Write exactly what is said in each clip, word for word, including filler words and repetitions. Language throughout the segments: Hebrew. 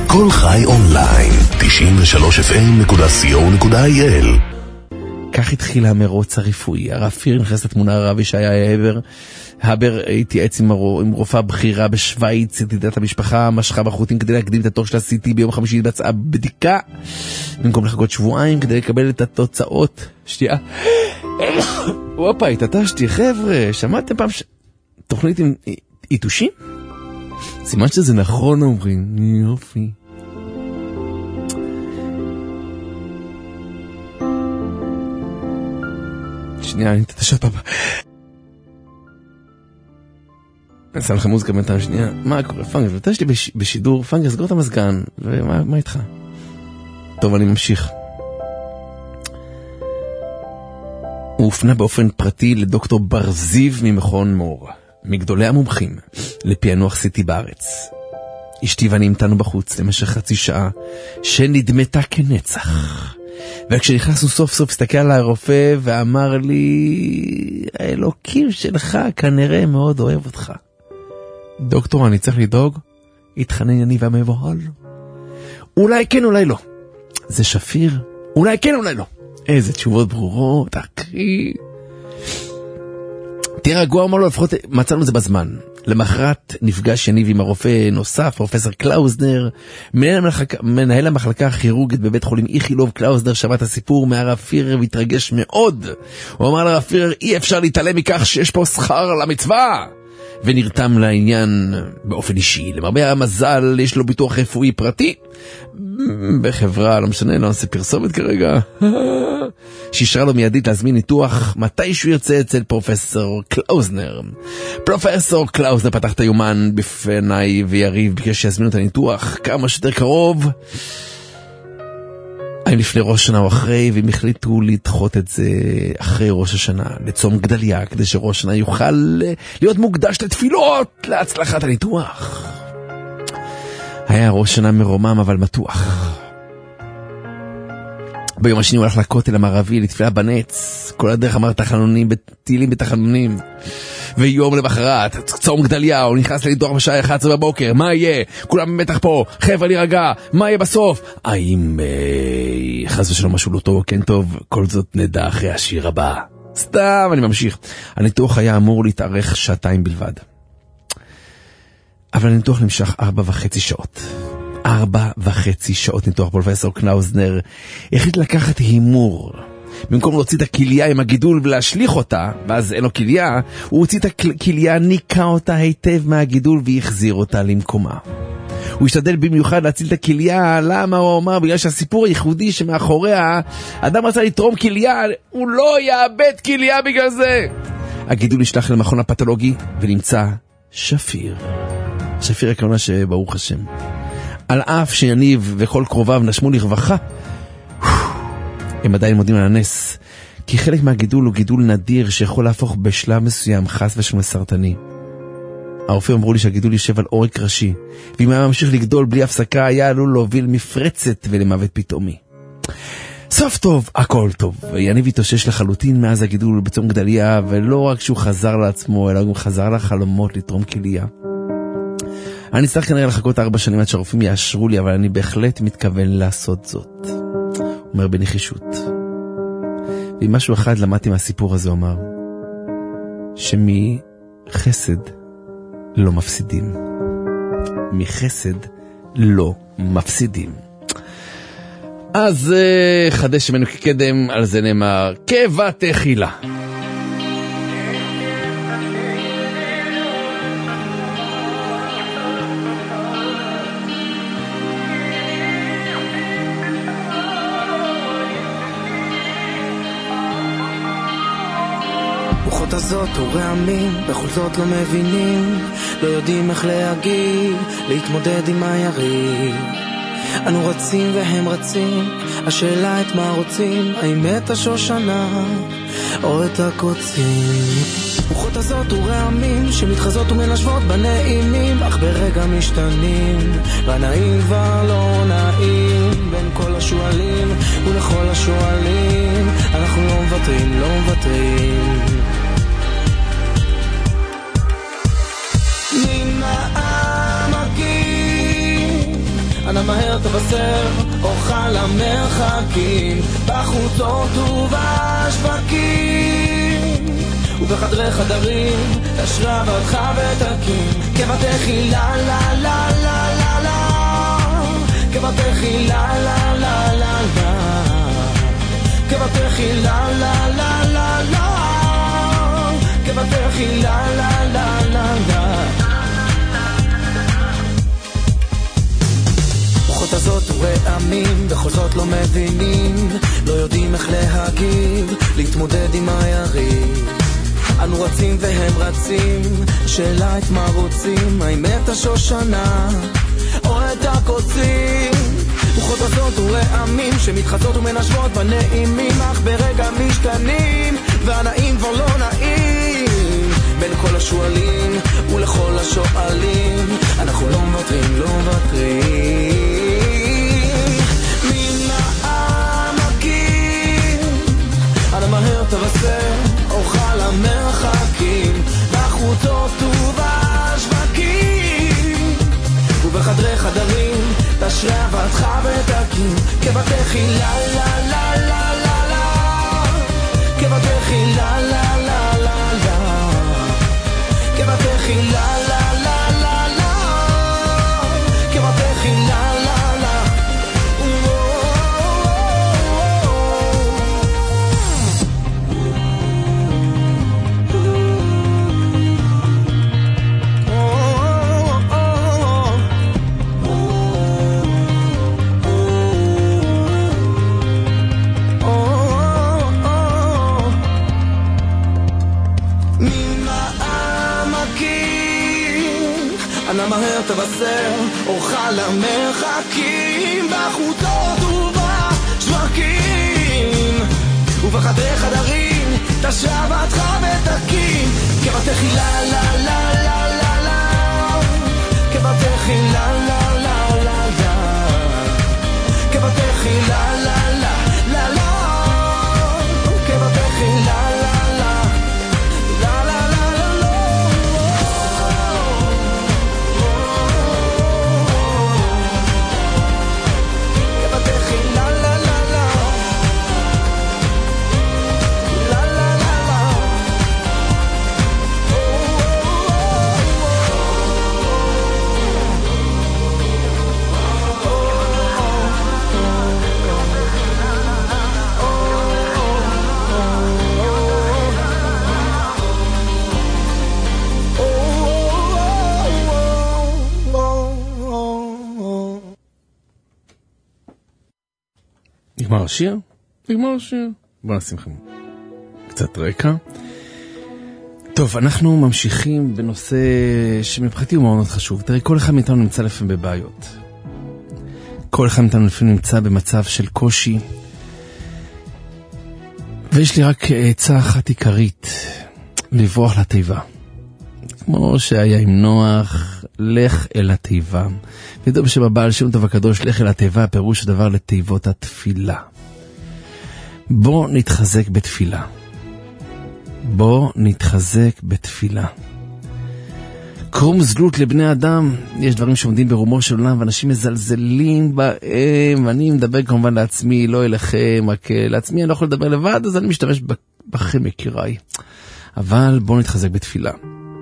כל חי אונליין, תשעים ושלוש אף אם נקודה סי או נקודה איי אל. כך התחיל המרוץ הרפואי. הרב פיר נכנס לתמונה, הרב ישעיה הבר. הבר התייעץ עם, עם רופאה בכירה בשוויץ, ידידת המשפחה, משכה בחוטים כדי להקדים את התור של ה-סי טי. ביום חמישי התבצעה בדיקה, במקום לחכות שבועיים כדי לקבל את התוצאות. שתייה. וואפה, התעטשתי, חבר'ה, שמעתם פעם ש... תוכנית עם עיתושים? סימן שזה נכון, אומרים. יופי. שנייה, אני תתשע פעם. אני שם לכם מוזיקה בינתיים, שנייה. מה קורה? פנגס, ואתה יש לי בש... בשידור, פנגס, סגור את המזגן, ומה מה איתך? טוב, אני ממשיך. הוא הופנה באופן פרטי לדוקטור בר זיו ממכון מור, מגדולי המומחים לפענוח סי טי בארץ. אשתי ואני המתנו בחוץ למשך חצי שעה, שנדמתה כנצח. וכשנכנסנו סוף סוף הסתכל על הרופא ואמר לי, האלוקים שלך כנראה מאוד אוהב אותך. דוקטור, אני צריך לדאוג? התחנן אני והמבוהל. אולי כן, אולי לא. זה שפיר? אולי כן, אולי לא. איזה תשובות ברורות, אחי. תראה, רגוע, אמר לו, לפחות מצאנו זה בזמן. למחרת נפגש יניב עם הרופא נוסף, פרופסור קלאוזנר, מנהל המחלקה, מנהל המחלקה הכירורגית בבית חולים איכילוב. קלאוזנר שמע את הסיפור מהרב פירר והתרגש מאוד. הוא אמר לרב פירר, אי אפשר להתעלם מכך שיש פה שכר למצווה. ונרתם לעניין באופן אישי. למרבה המזל, יש לו ביטוח רפואי פרטי. בחברה, לא משנה, לא נעשה פרסומת כרגע. שישרה לו מיידית להזמין ניתוח מתי שהוא יוצא אצל פרופסור קלאוזנר. פרופסור קלאוזנר פתח את היומן בפניי ויריב ביקש שיזמינו את הניתוח כמה שיותר קרוב. האם לפני ראש השנה או אחרי, והם החליטו לדחות את זה אחרי ראש השנה, לצום גדליה, כדי שראש השנה יוכל להיות מוקדש לתפילות להצלחת הניתוח. היה ראש שנה מרומם אבל מתוח. ביום השני הוא הלך לכותל המערבי לתפילה בנץ, כל הדרך אמר תחנונים, תהילים בתחנונים. ויום למחרת, צום גדליה, הוא נכנס לניתוח בשעה אחת עשרה בבוקר, מה יהיה? כולם במתח פה, חבר'ה להירגע, מה יהיה בסוף? האם אה, חס ושלום משהו לא טוב, כן טוב, כל זאת נדע אחרי השיר הבא. סתם, אני ממשיך. הניתוח היה אמור להתארך שעתיים בלבד. אבל הניתוח נמשך ארבע וחצי שעות. ארבע וחצי שעות ניתוח. פרופסור קלאוזנר החליט לקחת הימור. במקום להוציא את הכליה עם הגידול ולהשליך אותה, ואז אין לו כליה, הוא הוציא את הכליה, ניקה אותה היטב מהגידול והחזיר אותה למקומה. הוא השתדל במיוחד להציל את הכליה. למה? הוא אומר, בגלל שהסיפור הייחודי שמאחוריה, אדם רצה לתרום כליה, הוא לא יאבד כליה בגלל זה. הגידול נשלח למכון הפתולוגי ונמצא שפיר. שפיר הכוונה שברוך השם. על אף שיניב וכל קרוביו נשמו לרווחה, הם עדיין מודים על הנס, כי חלק מהגידול הוא גידול נדיר שיכול להפוך בשלב מסוים חס ושלום לסרטני. הרופאים אמרו לי שהגידול יושב על עורק ראשי, ואם היה ממשיך לגדול בלי הפסקה היה עלול להוביל מפרצת ולמוות פתאומי. סוף טוב, הכל טוב. יניב התאושש לחלוטין מאז הגידול בצום גדליה, ולא רק שהוא חזר לעצמו, אלא גם חזר לחלומות לתרום כליה. אני צריך כנראה לחכות ארבע שנים עד שהרופאים יאשרו לי, אבל אני בהחלט מתכוון לעשות זאת. אומר בנחישות. ואם משהו אחד למדתי מהסיפור הזה, אומר שמחסד לא מפסידים. מחסד לא מפסידים. אז uh, חדש ממנו כקדם, על זה נאמר כבתחילה. רוחות הזאת ורעמים, בכל זאת לא מבינים, לא יודעים איך להגיב, להתמודד עם היריב. אנו רצים והם רצים, השאלה את מה רוצים, האם את השושנה או את הקוצים. רוחות הזאת ורעמים, שמתחזות ומנשבות בנעימים, אך ברגע משתנים, והנעים כבר לא נעים. בין כל השואלים ולכל השואלים, אנחנו לא מוותרים, לא מוותרים. מן העמקים אנא מהר תבשר אורך למרחקים, בחוצות ובשווקים ובחדרי חדרים, תשרב אותך ותקים, כבתכי לה לה לה לה לה לה, כבתכי לה לה לה לה לה, כבתכי לה לה לה לה לה, כבתכי לה לה לה לה לה. רוחות הזאת ורעמים, בכל זאת לא מבינים, לא יודעים איך להגיב, להתמודד עם היריב. אנו רצים והם רצים, שאלה את מה רוצים, האם את השושנה או את הקוצים. רוחות הזאת ורעמים, שמתחזות ומנשבות בנעימים, אך ברגע משתנים, והנעים כבר לא נעים. בין כל השואלים ולכל השואלים, אנחנו לא מוותרים, לא מוותרים. מן העמקים, אנא מהר תבשר אורך למרחקים, בחוצות ובשווקים ובחדרי חדרים, תשרה אהבתך ותקים, כבתכי לה לה לה לה לה לה, כבתכי לה לה לה לה לה, כבתכי לה לה לה לה לה, כבתכי לה לה לה. אנא מהר תבשר אורך למרחקים, בחוצות ובשווקים ובחדרי חדרים, תשרה אהבתך ותקים, כבתכי לה לה לה לה לה לה, כבתכי לה לה לה לה לה, כבתכי לה לה לה לה לה, כבתכי לה לה לה לה לה לה לה. נגמר השיר? נגמר השיר. בוא נשים לכם קצת רקע. טוב, אנחנו ממשיכים בנושא שמבחינתי הוא מאוד חשוב. תראי, כל אחד מאיתנו נמצא לפעמים בבעיות. כל אחד מאיתנו לפעמים נמצא במצב של קושי. ויש לי רק עצה אחת עיקרית, לברוח לתיבה. כמו שהיה עם נוח, לך אל התיבה. ודאו בשם הבעל שם טוב הקדוש, לך אל התיבה, פירוש הדבר לתיבות התפילה. בוא נתחזק בתפילה. בוא נתחזק בתפילה. קרום זלות לבני אדם, יש דברים שעומדים ברומו של עולם, ואנשים מזלזלים בהם, ואני מדבר כמובן לעצמי, לא אליכם, רק לעצמי, אני לא יכול לדבר לבד, אז אני משתמש בכם יקיריי. אבל בוא נתחזק בתפילה.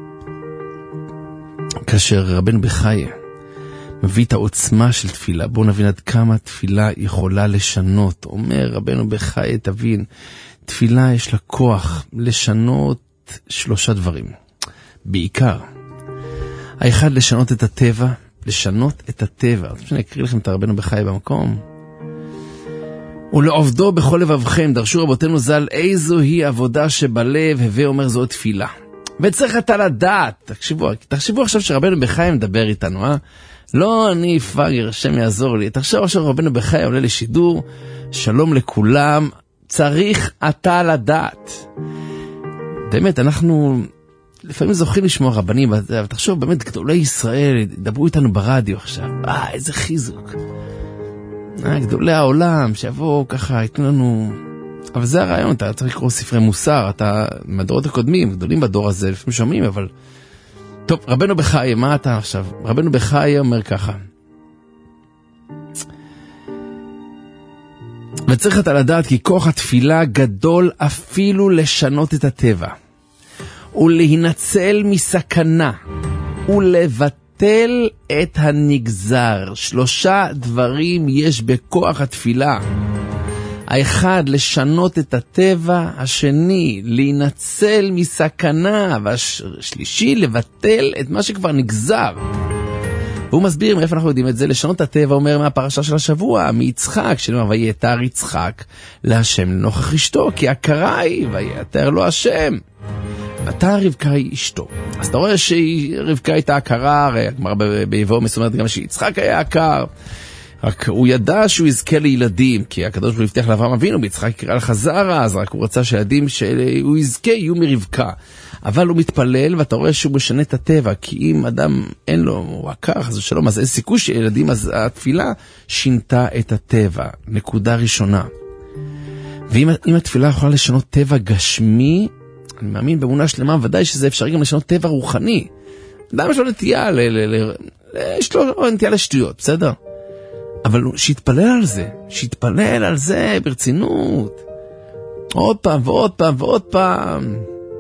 כאשר רבנו בחיי מביא את העוצמה של תפילה, בואו נבין עד כמה תפילה יכולה לשנות. אומר רבנו בחיי, תבין, תפילה יש לה כוח לשנות שלושה דברים. בעיקר, האחד לשנות את הטבע, לשנות את הטבע. אז שאני אקריא לכם את רבנו בחיי במקום. ולעובדו בכל לבבכם, דרשו רבותינו ז"ל, איזו היא עבודה שבלב, הווה אומר זו תפילה. וצריך אתה לדעת, תחשבו, תחשבו עכשיו שרבנו בחיי מדבר איתנו, אה? לא אני פאגר, השם יעזור לי. תחשבו עכשיו רבנו בחיי עולה לשידור, שלום לכולם, צריך אתה לדעת. באמת, אנחנו לפעמים זוכים לשמוע רבנים, ותחשוב באמת, גדולי ישראל, דברו איתנו ברדיו עכשיו, אה, איזה חיזוק. אה, גדולי העולם, שיבואו ככה, ייתנו לנו... אבל זה הרעיון, אתה צריך לקרוא ספרי מוסר, אתה מהדורות הקודמים, גדולים בדור הזה, לפעמים שומעים, אבל... טוב, רבנו בחיי, מה אתה עכשיו? רבנו בחיי אומר ככה, וצריך אתה לדעת כי כוח התפילה גדול אפילו לשנות את הטבע, ולהינצל מסכנה, ולבטל את הנגזר. שלושה דברים יש בכוח התפילה. האחד, לשנות את הטבע, השני, להינצל מסכנה, והשלישי, לבטל את מה שכבר נגזר. והוא מסביר מאיפה אנחנו יודעים את זה. לשנות את הטבע אומר מהפרשה של השבוע, מיצחק, שנאמר ויתר יצחק להשם לנוכח אשתו, כי הכרה היא ויתר לו השם. אתה רבקה היא אשתו. אז אתה רואה שרבקה הייתה הכרה, הרי כלומר ביבוא מסומרת גם שיצחק היה הכר, רק הוא ידע שהוא יזכה לילדים, כי הקדוש ברוך הוא הבטיח לאברהם אבינו, ביצחק יקרא לך זרע, אז רק הוא רצה שהילדים שהוא יזכה יהיו מרבקה. אבל הוא מתפלל, ואתה רואה שהוא משנה את הטבע, כי אם אדם אין לו, הוא הכר, אז שלום, אז אין סיכוי שילדים, אז התפילה שינתה את הטבע. נקודה ראשונה. ואם התפילה יכולה לשנות טבע גשמי, אני מאמין באמונה שלמה, ודאי שזה אפשרי גם לשנות טבע רוחני. אדם יש לו נטייה, יש לו נטייה לשטויות, בסדר? אבל שיתפלל על זה, שיתפלל על זה ברצינות. עוד פעם ועוד פעם ועוד פעם.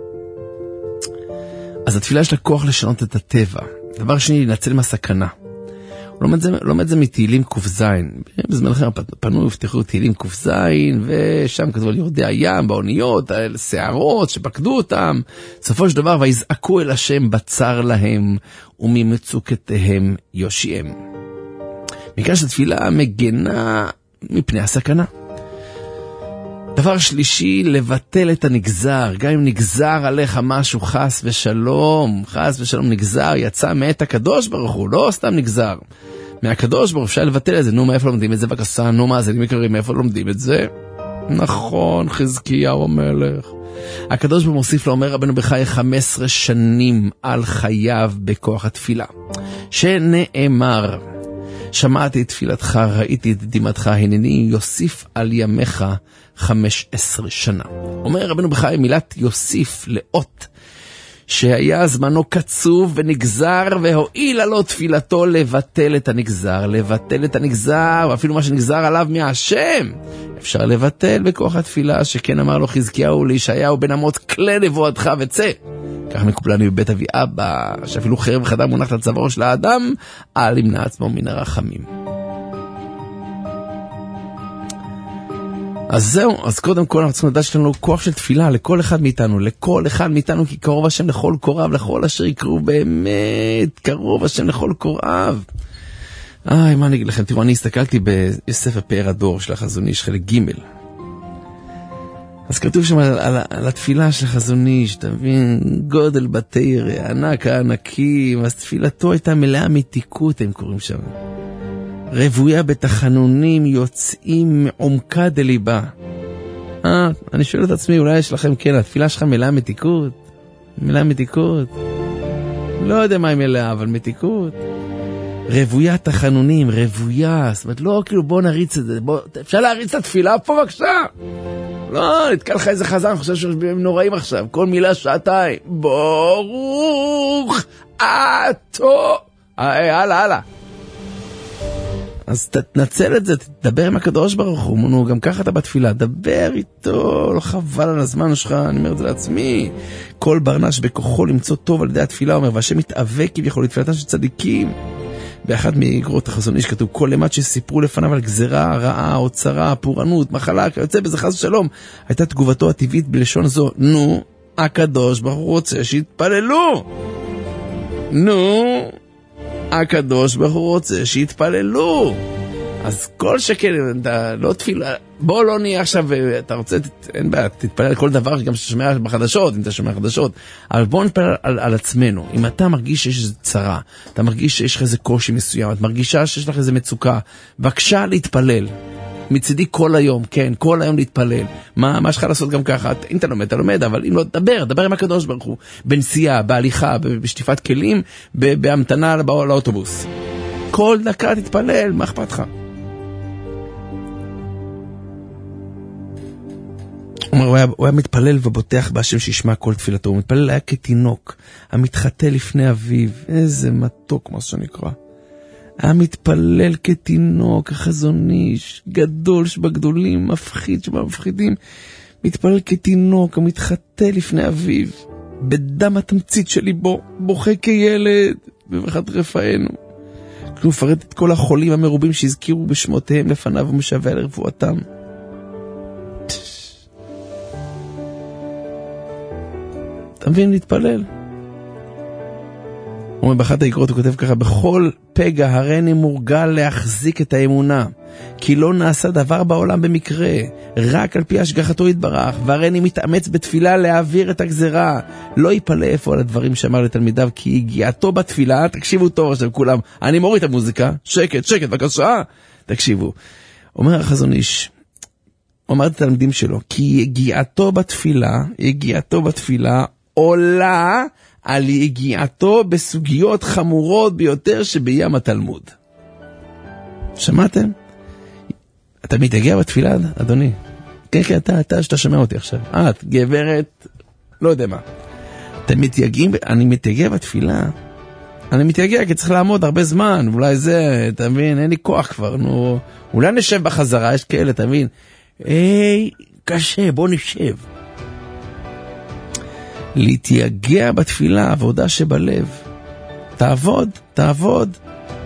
אז התפילה יש לה כוח לשנות את הטבע. דבר שני, לנצל מהסכנה. הוא לומד זה, לומד זה מתהילים קופזין. בזמנכם פנו, הפתחו תהילים קופזין, ושם כתבו על יורדי הים, באוניות, על שערות שפקדו אותם. סופו של דבר, ויזעקו אל השם בצר להם, וממצוקתיהם יושיעם. מכאן שהתפילה מגנה מפני הסכנה. דבר שלישי, לבטל את הנגזר. גם אם נגזר עליך משהו חס ושלום, חס ושלום נגזר, יצא מאת הקדוש ברוך הוא, לא סתם נגזר. מהקדוש ברוך הוא אפשר לבטל את זה. נו, מאיפה לומדים את זה? בקסה, נו, מה זה? אני מקרים, מאיפה לומדים את זה? נכון, חזקיהו המלך. הקדוש ברוך הוא מוסיף לו, אומר רבנו בחי חמש עשרה שנים על חייו בכוח התפילה. שנאמר, שמעתי את תפילתך, ראיתי את דמעתך, הנני יוסיף על ימיך חמש עשרה שנה. אומר רבנו בחי מילת יוסיף לאות, שהיה זמנו קצוב ונגזר, והועילה לו תפילתו לבטל את הנגזר, לבטל את הנגזר, ואפילו מה שנגזר עליו מהשם, אפשר לבטל בכוח התפילה, שכן אמר לו חזקיהו לישעיהו בן אמוץ, כלי נבואתך וצא. כך מקובלנו בבית אבי אבא, שאפילו חרב חדה מונחת על צווארו של האדם, אל ימנע עצמו מן הרחמים. אז זהו, אז קודם כל אנחנו צריכים לדעת שיש לנו כוח של תפילה לכל אחד מאיתנו, לכל אחד מאיתנו, כי קרוב השם לכל קוראיו, לכל אשר יקראו, באמת, קרוב השם לכל קוראיו. איי, מה אני אגיד לכם? תראו, אני הסתכלתי בספר פאר הדור של החזון איש, חלק ג', אז כתוב שם על, על, על התפילה של החזון איש, אתה מבין, גודל בתיר, ענק הענקים, אז תפילתו הייתה מלאה מתיקות, הם קוראים שם. רבויה בתחנונים יוצאים מעומקה דליבה. אה, אני שואל את עצמי, אולי יש לכם, כן, התפילה שלך מלאה מתיקות? מלאה מתיקות? לא יודע מה היא מלאה, אבל מתיקות. רבויה תחנונים, רבויה, זאת אומרת, לא כאילו בוא נריץ את זה, בוא, אפשר להריץ את התפילה פה בבקשה? לא, נתקע לך איזה חזן, אני חושב שהם נוראים עכשיו, כל מילה שעתיים, ברוך, עתו, הלאה, הלאה. אז תנצל את זה, תדבר עם הקדוש ברוך הוא, נו, גם ככה אתה בתפילה, דבר איתו, לא חבל על הזמן שלך, אני אומר את זה לעצמי. כל ברנש בכוחו למצוא טוב על ידי התפילה, אומר, והשם מתאבק כביכול לתפילתם של צדיקים. באחד מאגרות החזון איש כתוב, כל למד שסיפרו לפניו על גזרה, רעה, הוצרה, פורענות, מחלה, יוצא בזה חס ושלום, הייתה תגובתו הטבעית בלשון זו, נו, הקדוש ברוך הוא רוצה שיתפללו. נו, הקדוש ברוך הוא רוצה שיתפללו. אז כל שכן, אתה לא תפילה, בוא לא נהיה עכשיו, אתה רוצה, אין בעיה, תתפלל על כל דבר, גם ששומע בחדשות, אם אתה שומע חדשות, אבל בוא נתפלל על, על עצמנו. אם אתה מרגיש שיש איזו צרה, אתה מרגיש שיש לך איזה קושי מסוים, את מרגישה שיש לך איזה מצוקה, בבקשה להתפלל. מצידי כל היום, כן, כל היום להתפלל. מה, מה שלך לעשות גם ככה? אם אתה לומד, אתה לומד, אבל אם לא, דבר, דבר עם הקדוש ברוך הוא. בנסיעה, בהליכה, בשטיפת כלים, בהמתנה לאוטובוס. כל דקה תתפלל, מה אכפת לך? הוא אומר, הוא היה, הוא היה מתפלל ובוטח בהשם שישמע כל תפילתו. הוא מתפלל היה כתינוק, המתחטא לפני אביו. איזה מתוק, מה שנקרא. היה מתפלל כתינוק, החזון איש, גדול שבגדולים, מפחיד שבמפחידים, מתפלל כתינוק, המתחטא לפני אביו, בדם התמצית של ליבו, בוכה כילד, בברכת רפאנו. הוא מפרט את כל החולים המרובים שהזכירו בשמותיהם לפניו ומשווה לרפואתם. אתה מבין, להתפלל. ובאחת האגרות הוא כותב ככה, בכל פגע הריני מורגל להחזיק את האמונה, כי לא נעשה דבר בעולם במקרה, רק על פי השגחתו יתברך, והריני מתאמץ בתפילה להעביר את הגזרה, לא ייפלא איפה על הדברים שאמר לתלמידיו, כי הגיעתו בתפילה, תקשיבו טוב עכשיו כולם, אני מוריד את המוזיקה, שקט, שקט, בבקשה, תקשיבו. אומר החזון איש, אומר לתלמידים שלו, כי הגיעתו בתפילה, הגיעתו בתפילה, עולה על הגיעתו בסוגיות חמורות ביותר שבים התלמוד. שמעתם? אתה מתייגע בתפילה, אדוני? כן, כן, אתה, אתה, שאתה שומע אותי עכשיו. את, גברת, לא יודע מה. אתם מתייגעים, אני מתייגע בתפילה. אני מתייגע כי צריך לעמוד הרבה זמן, ואולי זה, אתה מבין, אין לי כוח כבר, נו. אולי נשב בחזרה, יש כאלה, אתה מבין? היי, קשה, בוא נשב. להתייגע בתפילה, עבודה שבלב. תעבוד, תעבוד.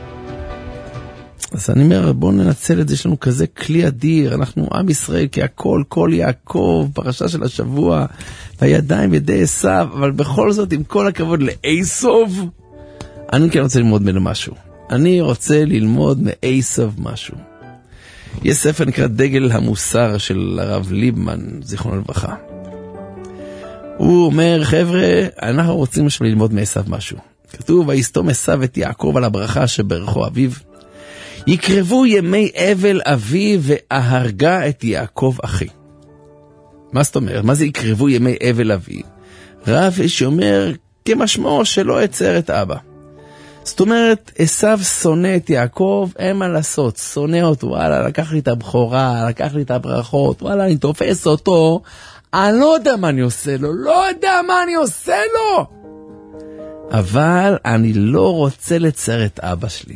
אז אני אומר, בואו ננצל את זה, יש לנו כזה כלי אדיר, אנחנו עם ישראל, כי הכל, כל יעקב, פרשה של השבוע, והידיים ידי עשיו, אבל בכל זאת, עם כל הכבוד לעשב, אני כן רוצה ללמוד ממנו משהו. אני רוצה ללמוד מעשב משהו. יש ספר נקרא דגל המוסר של הרב ליבמן, זיכרונו לברכה. הוא אומר, חבר'ה, אנחנו רוצים ללמוד מעשב משהו. כתוב, ויסתום עשיו את יעקב על הברכה שברכו אביו, יקרבו ימי אבל אבי והרגה את יעקב אחי. מה זאת אומרת? מה זה יקרבו ימי אבל אבי? רב שאומר כמשמעו שלא יצר את אבא. זאת אומרת, עשיו שונא את יעקב, אין מה לעשות, שונא אותו, וואלה, לקח לי את הבכורה, לקח לי את הברכות, וואלה, אני תופס אותו, אני לא יודע מה אני עושה לו, לא יודע מה אני עושה לו. אבל אני לא רוצה לצר את אבא שלי.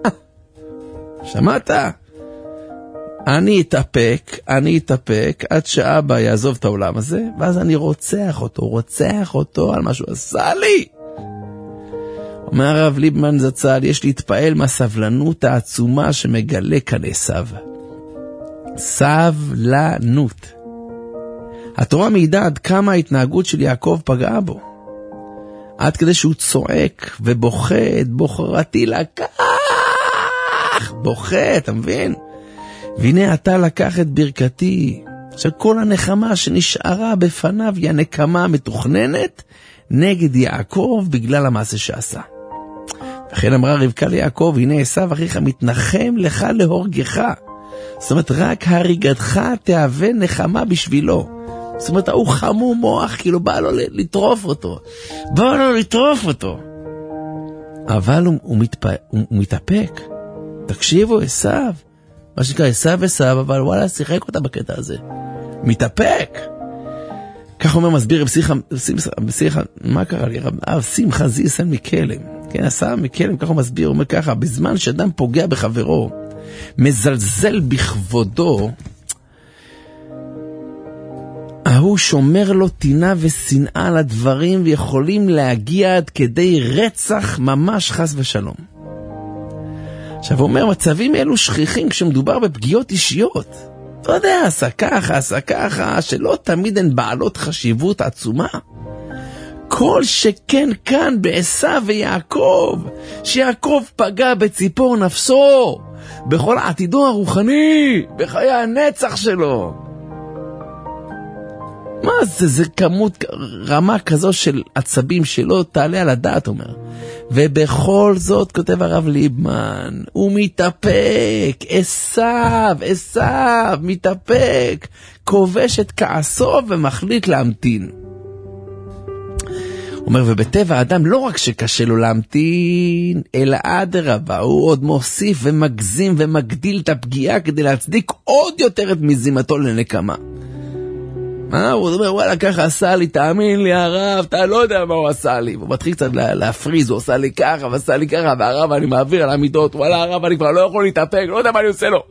שמעת? אני אתאפק, אני אתאפק עד שאבא יעזוב את העולם הזה, ואז אני רוצח אותו, רוצח אותו על מה שהוא עשה לי. אומר הרב ליבמן זצ"ל, יש להתפעל מהסבלנות העצומה שמגלה כאן עשיו. סבלנות. התורה מעידה עד כמה ההתנהגות של יעקב פגעה בו. עד כדי שהוא צועק ובוכה את בוחרתי לקח. בוכה, אתה מבין? והנה אתה לקח את ברכתי. עכשיו כל הנחמה שנשארה בפניו היא הנקמה המתוכננת נגד יעקב בגלל המעשה שעשה. וכן אמרה רבקה ליעקב, הנה עשיו אחיך מתנחם לך להורגך. זאת אומרת, רק הריגתך תהווה נחמה בשבילו. זאת אומרת, הוא חמום מוח, כאילו בא לו לטרוף אותו. בא לו לטרוף אותו. אבל הוא, הוא, מתפ... הוא, הוא מתאפק. תקשיבו, עשיו. מה שנקרא, עשיו עשיו, אבל וואלה, שיחק אותה בקטע הזה. מתאפק. כך אומר מסביר רב שמחה, שמחה, מה קרה לי? רב שמחה זיסן מקלם. כן, עשה מקלם, כך הוא מסביר, הוא אומר ככה, בזמן שאדם פוגע בחברו, מזלזל בכבודו, ההוא שומר לו טינה ושנאה לדברים, ויכולים להגיע עד כדי רצח ממש חס ושלום. עכשיו הוא אומר, מצבים אלו שכיחים כשמדובר בפגיעות אישיות. אתה יודע, עשה ככה, עשה ככה, שלא תמיד הן בעלות חשיבות עצומה. כל שכן כאן בעשיו ויעקב, שיעקב פגע בציפור נפסו, בכל עתידו הרוחני, בחיי הנצח שלו. מה זה, זה כמות, רמה כזו של עצבים שלא תעלה על הדעת, אומר. ובכל זאת, כותב הרב ליבמן, הוא מתאפק, עשיו, עשיו, מתאפק, כובש את כעסו ומחליט להמתין. הוא אומר, ובטבע האדם לא רק שקשה לו להמתין, אלא אדרבה, הוא עוד מוסיף ומגזים ומגדיל את הפגיעה כדי להצדיק עוד יותר את מזימתו לנקמה. מה? הוא אומר, וואלה, ככה עשה לי, תאמין לי, הרב, אתה לא יודע מה הוא עשה לי. הוא מתחיל קצת להפריז, הוא עשה לי ככה, ועשה לי ככה, והרב, אני מעביר על המידות, וואלה, הרב, אני כבר לא יכול להתאפק, לא יודע מה אני עושה לו.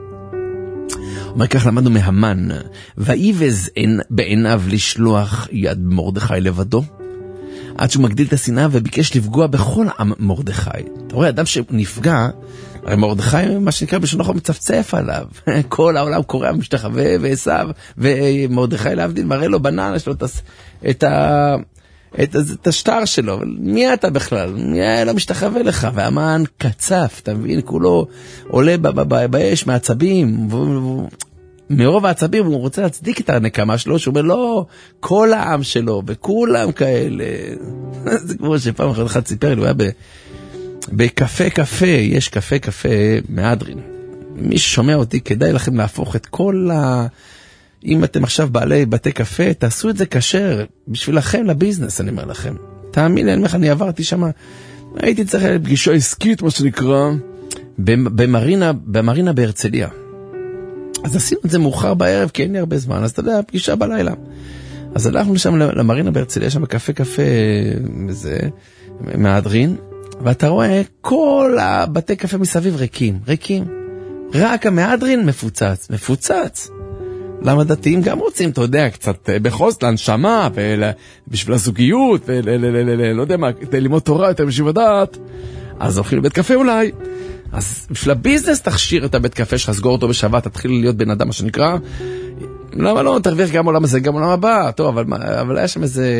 הוא אומר, כך למדנו מהמן, ואיבז בעיניו לשלוח יד מרדכי לבדו, עד שהוא מגדיל את השנאה וביקש לפגוע בכל עם מרדכי. אתה רואה, אדם שנפגע, הרי מרדכי, מה שנקרא בשונוחו, מצפצף עליו. כל העולם קורא משתחווה ועשיו, ומרדכי להבדיל, מראה לו בנן, יש לו את, את, ה, את, את השטר שלו. מי אתה בכלל? מי היה לו משתחווה לך? והמן קצף, אתה מבין? כולו עולה באש מעצבים, מרוב העצבים הוא רוצה להצדיק את הנקמה שלו, שהוא אומר, לא, כל העם שלו, וכולם כאלה. זה כמו שפעם אחת אחד סיפר לי, הוא היה ב... בקפה קפה, יש קפה קפה מהדרין. מי ששומע אותי, כדאי לכם להפוך את כל ה... אם אתם עכשיו בעלי בתי קפה, תעשו את זה כשר, בשבילכם לביזנס, אני אומר לכם. תאמין לי, אני עברתי שם, הייתי צריך לפגישה עסקית, מה שנקרא, במרינה, במרינה בהרצליה. אז עשינו את זה מאוחר בערב, כי אין לי הרבה זמן, אז אתה יודע, פגישה בלילה. אז הלכנו לשם למרינה בהרצליה, שם בקפה קפה, זה, מהדרין, ואתה רואה כל הבתי קפה מסביב ריקים, ריקים. רק המהדרין מפוצץ, מפוצץ. למה דתיים גם רוצים, אתה יודע, קצת בחוס להנשמה, בשביל הזוגיות, ולא יודע מה, כדי ללמוד תורה יותר בשביל הדעת. אז הולכים לבית קפה אולי. אז בשביל הביזנס תכשיר את הבית קפה שלך, סגור אותו בשבת, תתחיל להיות בן אדם, מה שנקרא. למה לא? תרוויח גם עולם הזה, גם עולם הבא. טוב, אבל, אבל היה שם איזה...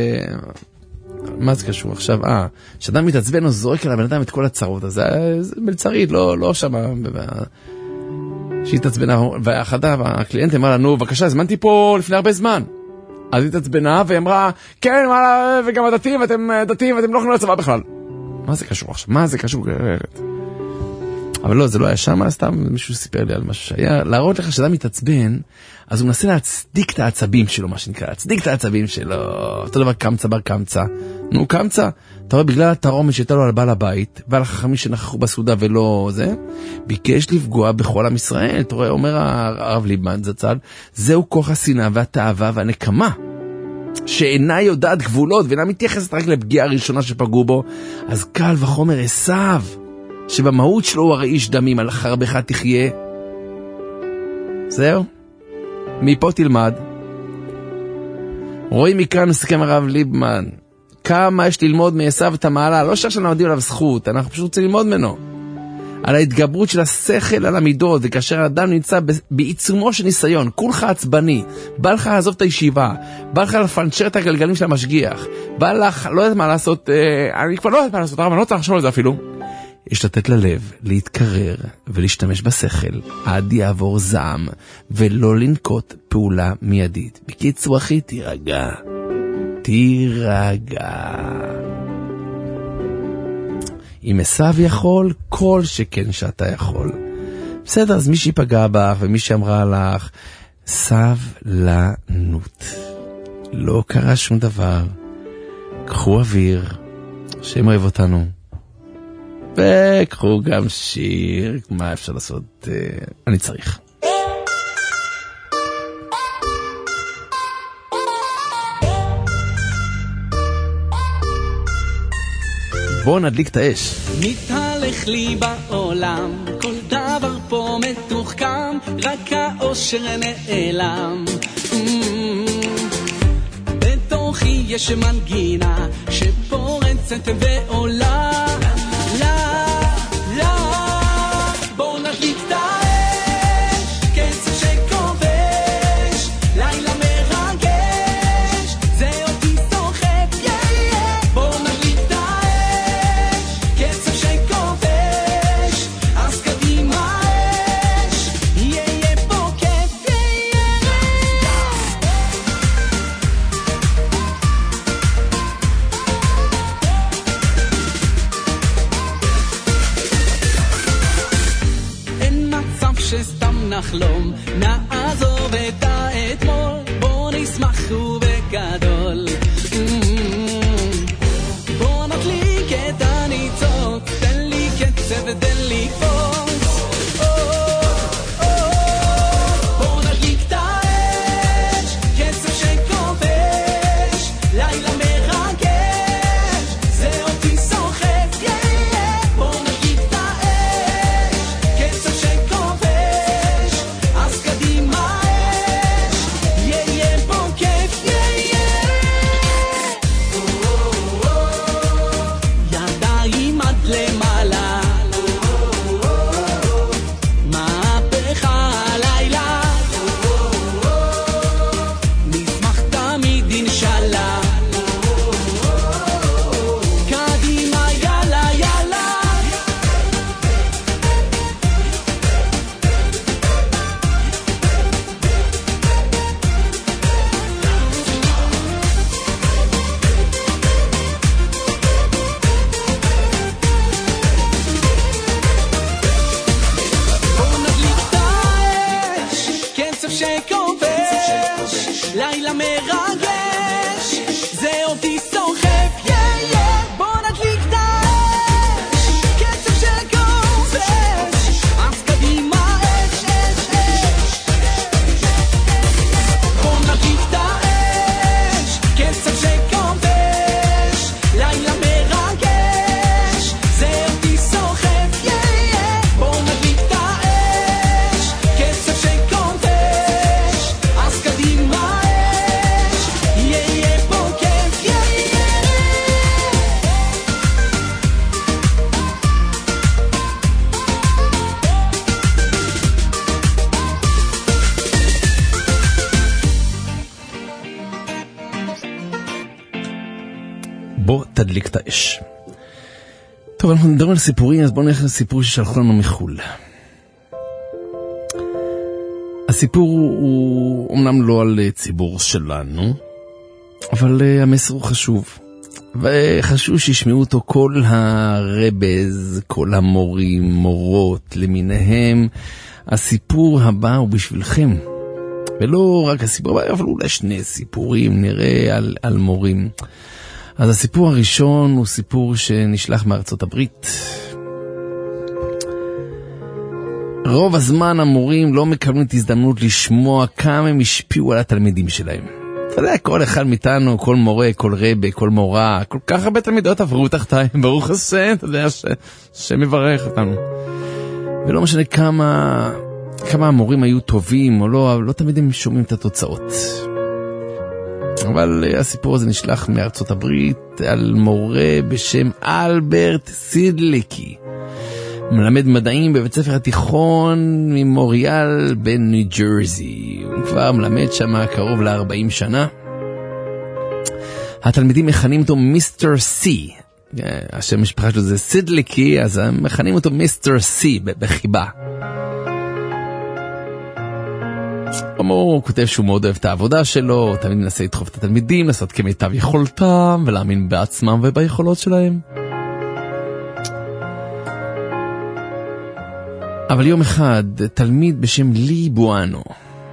מה זה קשור עכשיו? אה, שאדם מתעצבן, הוא זורק על הבן אדם את כל הצרות. אז זה מלצרית, לא, לא שם... שהתעצבנה, והאחדה, הקליינט אמרה לנו, בבקשה, הזמנתי פה לפני הרבה זמן. אז התעצבנה, והיא אמרה, כן, מה, וגם הדתיים, אתם דתיים, ואתם לא יכולים לצבא בכלל. מה זה קשור עכשיו? מה זה קשור? אבל לא, זה לא היה שם, סתם מישהו סיפר לי על משהו שהיה. להראות לך שאדם מתעצבן, אז הוא מנסה להצדיק את העצבים שלו, מה שנקרא, להצדיק את העצבים שלו. אותו דבר קמצא בר קמצא. נו, קמצא, אתה רואה, בגלל התרומת שהייתה לו על בעל הבית, ועל החכמים שנכחו בסעודה ולא זה, ביקש לפגוע בכל עם ישראל. אתה רואה, אומר הרב ליבמן זצ"ל, זהו כוח השנאה והתאווה והנקמה, שאינה יודעת גבולות, ואינה מתייחסת רק לפגיעה הראשונה שפגעו בו. אז קל וחומר עשיו, שבמהות שלו הוא הרי איש דמים, על חרבך תחיה. זהו. מפה תלמד. רואים מכאן, מסכם הרב ליבמן, כמה יש ללמוד מעשיו את המעלה. לא שעכשיו נעמדים עליו זכות, אנחנו פשוט רוצים ללמוד ממנו. על ההתגברות של השכל על המידות, וכאשר האדם נמצא בעיצומו של ניסיון, כולך עצבני, בא לך לעזוב את הישיבה, בא לך לפנצ'ר את הגלגלים של המשגיח, בא לך, לא יודעת מה לעשות, אה, אני כבר לא יודעת מה לעשות, אבל אני לא צריך לחשוב על זה אפילו. יש לתת ללב, להתקרר ולהשתמש בשכל עד יעבור זעם, ולא לנקוט פעולה מיידית. בקיצור אחי, תירגע. תירגע. אם עשיו יכול, כל שכן שאתה יכול. בסדר, אז מי שיפגע בך ומי שאמרה לך, סבלנות. לא קרה שום דבר. קחו אוויר, שם אוהב אותנו. וקחו גם שיר, מה אפשר לעשות? אני צריך. בואו נדליק את האש. מתהלך לי בעולם, כל דבר פה מתוחכם, רק האושר נעלם. בתוכי יש מנגינה שפורצת ועולה. נחלום, נעזוב את האתמול, בוא נשמח ובגדול. בוא נדליק את הניצות, תן לי קצב ותן לי קפוץ. בוא נדליק את האש, קצב שכובש, לילה מרגש, זה אותי סוחף, יא יא, בוא נדליק את האש, קצב שכובש, אז קדימה אש אש אש, בוא נדליק את האש, קצב שכובש, לילה מרגש, זה אותי סוחף, יא יא, בוא נדליק את האש, קצב שכובש, אז קדימה אש, יא יא, בוא כיף, יא יא. בוא תדליק את האש. טוב, אנחנו נדבר על סיפורים, אז בואו נלך לסיפור ששלחו לנו מחול. הסיפור הוא אמנם לא על ציבור שלנו, אבל המסר הוא חשוב. וחשוב שישמעו אותו כל הרבז, כל המורים, מורות למיניהם. הסיפור הבא הוא בשבילכם. ולא רק הסיפור הבא, אבל אולי שני סיפורים נראה על, על מורים. אז הסיפור הראשון הוא סיפור שנשלח מארצות הברית. רוב הזמן המורים לא מקבלים את הזדמנות לשמוע כמה הם השפיעו על התלמידים שלהם. אתה יודע, כל אחד מאיתנו, כל מורה, כל רבה, כל מורה, כל כך הרבה תלמידות עברו תחתיים, ברוך השם, אתה יודע, ש... שמברך אותנו. ולא משנה כמה, כמה המורים היו טובים או לא, לא תמיד הם שומעים את התוצאות. אבל הסיפור הזה נשלח מארצות הברית על מורה בשם אלברט סידליקי. מלמד מדעים בבית ספר התיכון ממוריאל בניו ג'רזי. הוא כבר מלמד שם קרוב ל-ארבעים שנה. התלמידים מכנים אותו מיסטר סי. השם המשפחה שלו זה סידליקי, אז הם מכנים אותו מיסטר סי בחיבה. הוא כותב שהוא מאוד אוהב את העבודה שלו, תמיד מנסה לדחוף את התלמידים, לעשות כמיטב יכולתם ולהאמין בעצמם וביכולות שלהם. אבל יום אחד תלמיד בשם לי בואנו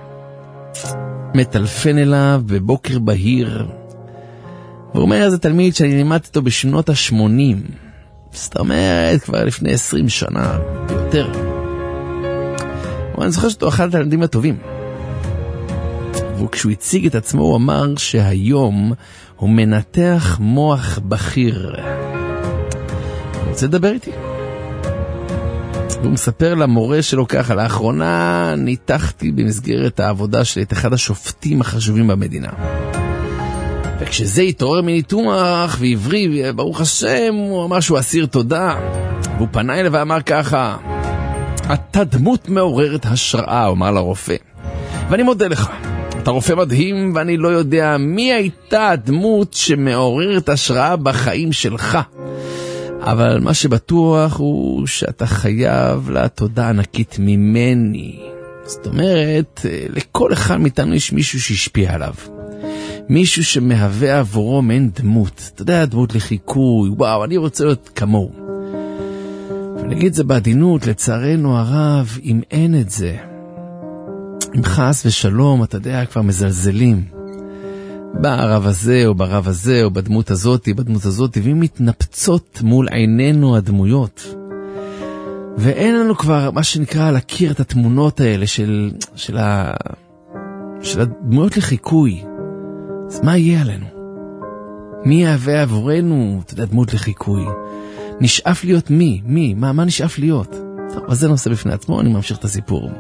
מטלפן אליו בבוקר בהיר, והוא אומר, זה תלמיד שאני לימדתי אותו בשנות ה-שמונים, זאת אומרת כבר לפני עשרים שנה יותר. ואני זוכר שאתו אחד התלמידים הטובים, וכשהוא הציג את עצמו הוא אמר שהיום הוא מנתח מוח בכיר. הוא רוצה לדבר איתי. והוא מספר למורה שלו ככה, לאחרונה ניתחתי במסגרת העבודה שלי את אחד השופטים החשובים במדינה. וכשזה התעורר מניתוח ועברי, ברוך השם, הוא אמר שהוא אסיר תודה. והוא פנה אליו ואמר ככה, אתה דמות מעוררת השראה, הוא אמר לרופא. ואני מודה לך. אתה רופא מדהים, ואני לא יודע מי הייתה הדמות שמעוררת השראה בחיים שלך. אבל מה שבטוח הוא שאתה חייב לה תודה ענקית ממני. זאת אומרת, לכל אחד מאיתנו יש מישהו שהשפיע עליו. מישהו שמהווה עבורו מעין דמות. אתה יודע, דמות לחיקוי, וואו, אני רוצה להיות כמוהו. ונגיד זה בעדינות, לצערנו הרב, אם אין את זה, אם חס ושלום, אתה יודע, כבר מזלזלים ברב הזה או ברב הזה או בדמות הזאת, בדמות הזאת, ואם מתנפצות מול עינינו הדמויות, ואין לנו כבר מה שנקרא להכיר את התמונות האלה של, של, ה, של הדמויות לחיקוי, אז מה יהיה עלינו? מי יהווה עבורנו, אתה יודע, דמות לחיקוי? נשאף להיות מי? מי? מה, מה נשאף להיות? טוב, אז זה נושא בפני עצמו, אני ממשיך את הסיפור.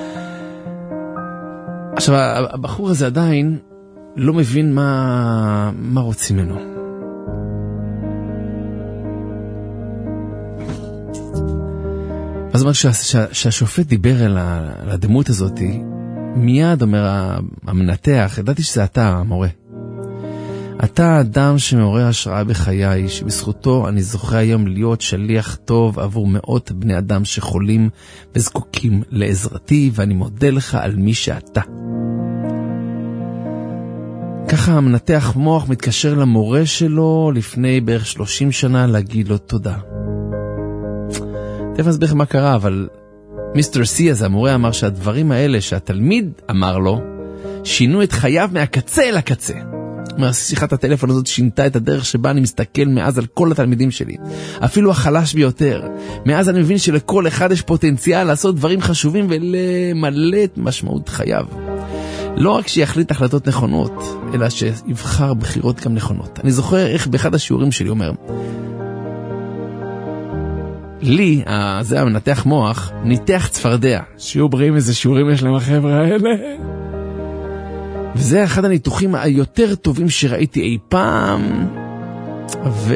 עכשיו, הבחור הזה עדיין לא מבין מה, מה רוצים ממנו. אז אומר שה, שה, שהשופט דיבר על הדמות הזאת, מיד אומר המנתח, ידעתי שזה אתה, המורה. אתה האדם שמעורר השראה בחיי, שבזכותו אני זוכה היום להיות שליח טוב עבור מאות בני אדם שחולים וזקוקים לעזרתי, ואני מודה לך על מי שאתה. ככה המנתח מוח מתקשר למורה שלו לפני בערך שלושים שנה להגיד לו תודה. תכף אסביר מה קרה, אבל מיסטר סי, אז המורה אמר שהדברים האלה שהתלמיד אמר לו, שינו את חייו מהקצה אל הקצה. שיחת הטלפון הזאת שינתה את הדרך שבה אני מסתכל מאז על כל התלמידים שלי. אפילו החלש ביותר. מאז אני מבין שלכל אחד יש פוטנציאל לעשות דברים חשובים ולמלא את משמעות חייו. לא רק שיחליט החלטות נכונות, אלא שיבחר בחירות גם נכונות. אני זוכר איך באחד השיעורים שלי אומר, לי, זה המנתח מוח, ניתח צפרדע. שיעור בריאים איזה שיעורים יש להם החבר'ה האלה. וזה אחד הניתוחים היותר טובים שראיתי אי פעם. ו...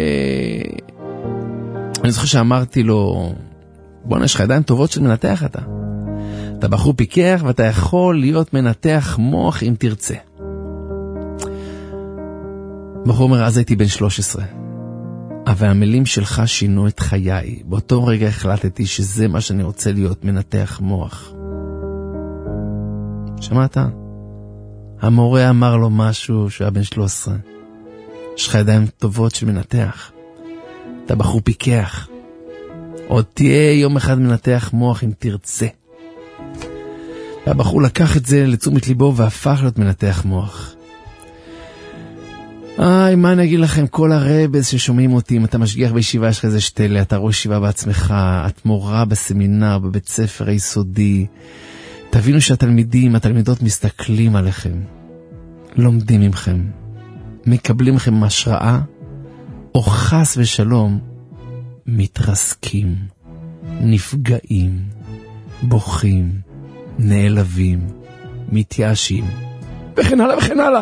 אני זוכר שאמרתי לו, בוא נשך ידיים טובות של מנתח אתה. אתה בחור פיקח ואתה יכול להיות מנתח מוח אם תרצה. בחור אומר, אז הייתי בן שלוש עשרה. אבל המילים שלך שינו את חיי. באותו רגע החלטתי שזה מה שאני רוצה להיות, מנתח מוח. שמעת? המורה אמר לו משהו שהוא היה בן שלוש עשרה. יש לך ידיים טובות של מנתח. אתה בחור פיקח. עוד תהיה יום אחד מנתח מוח אם תרצה. והבחור לקח את זה לתשומת ליבו והפך להיות מנתח מוח. איי, מה אני אגיד לכם, כל הרבז ששומעים אותי, אם אתה משגיח בישיבה, יש לך איזה שתלה, אתה ראש ישיבה בעצמך, את מורה בסמינר, בבית ספר היסודי, תבינו שהתלמידים, התלמידות מסתכלים עליכם, לומדים ממכם, מקבלים מכם השראה, או חס ושלום, מתרסקים, נפגעים, בוכים, נעלבים, מתייאשים, וכן הלאה וכן הלאה.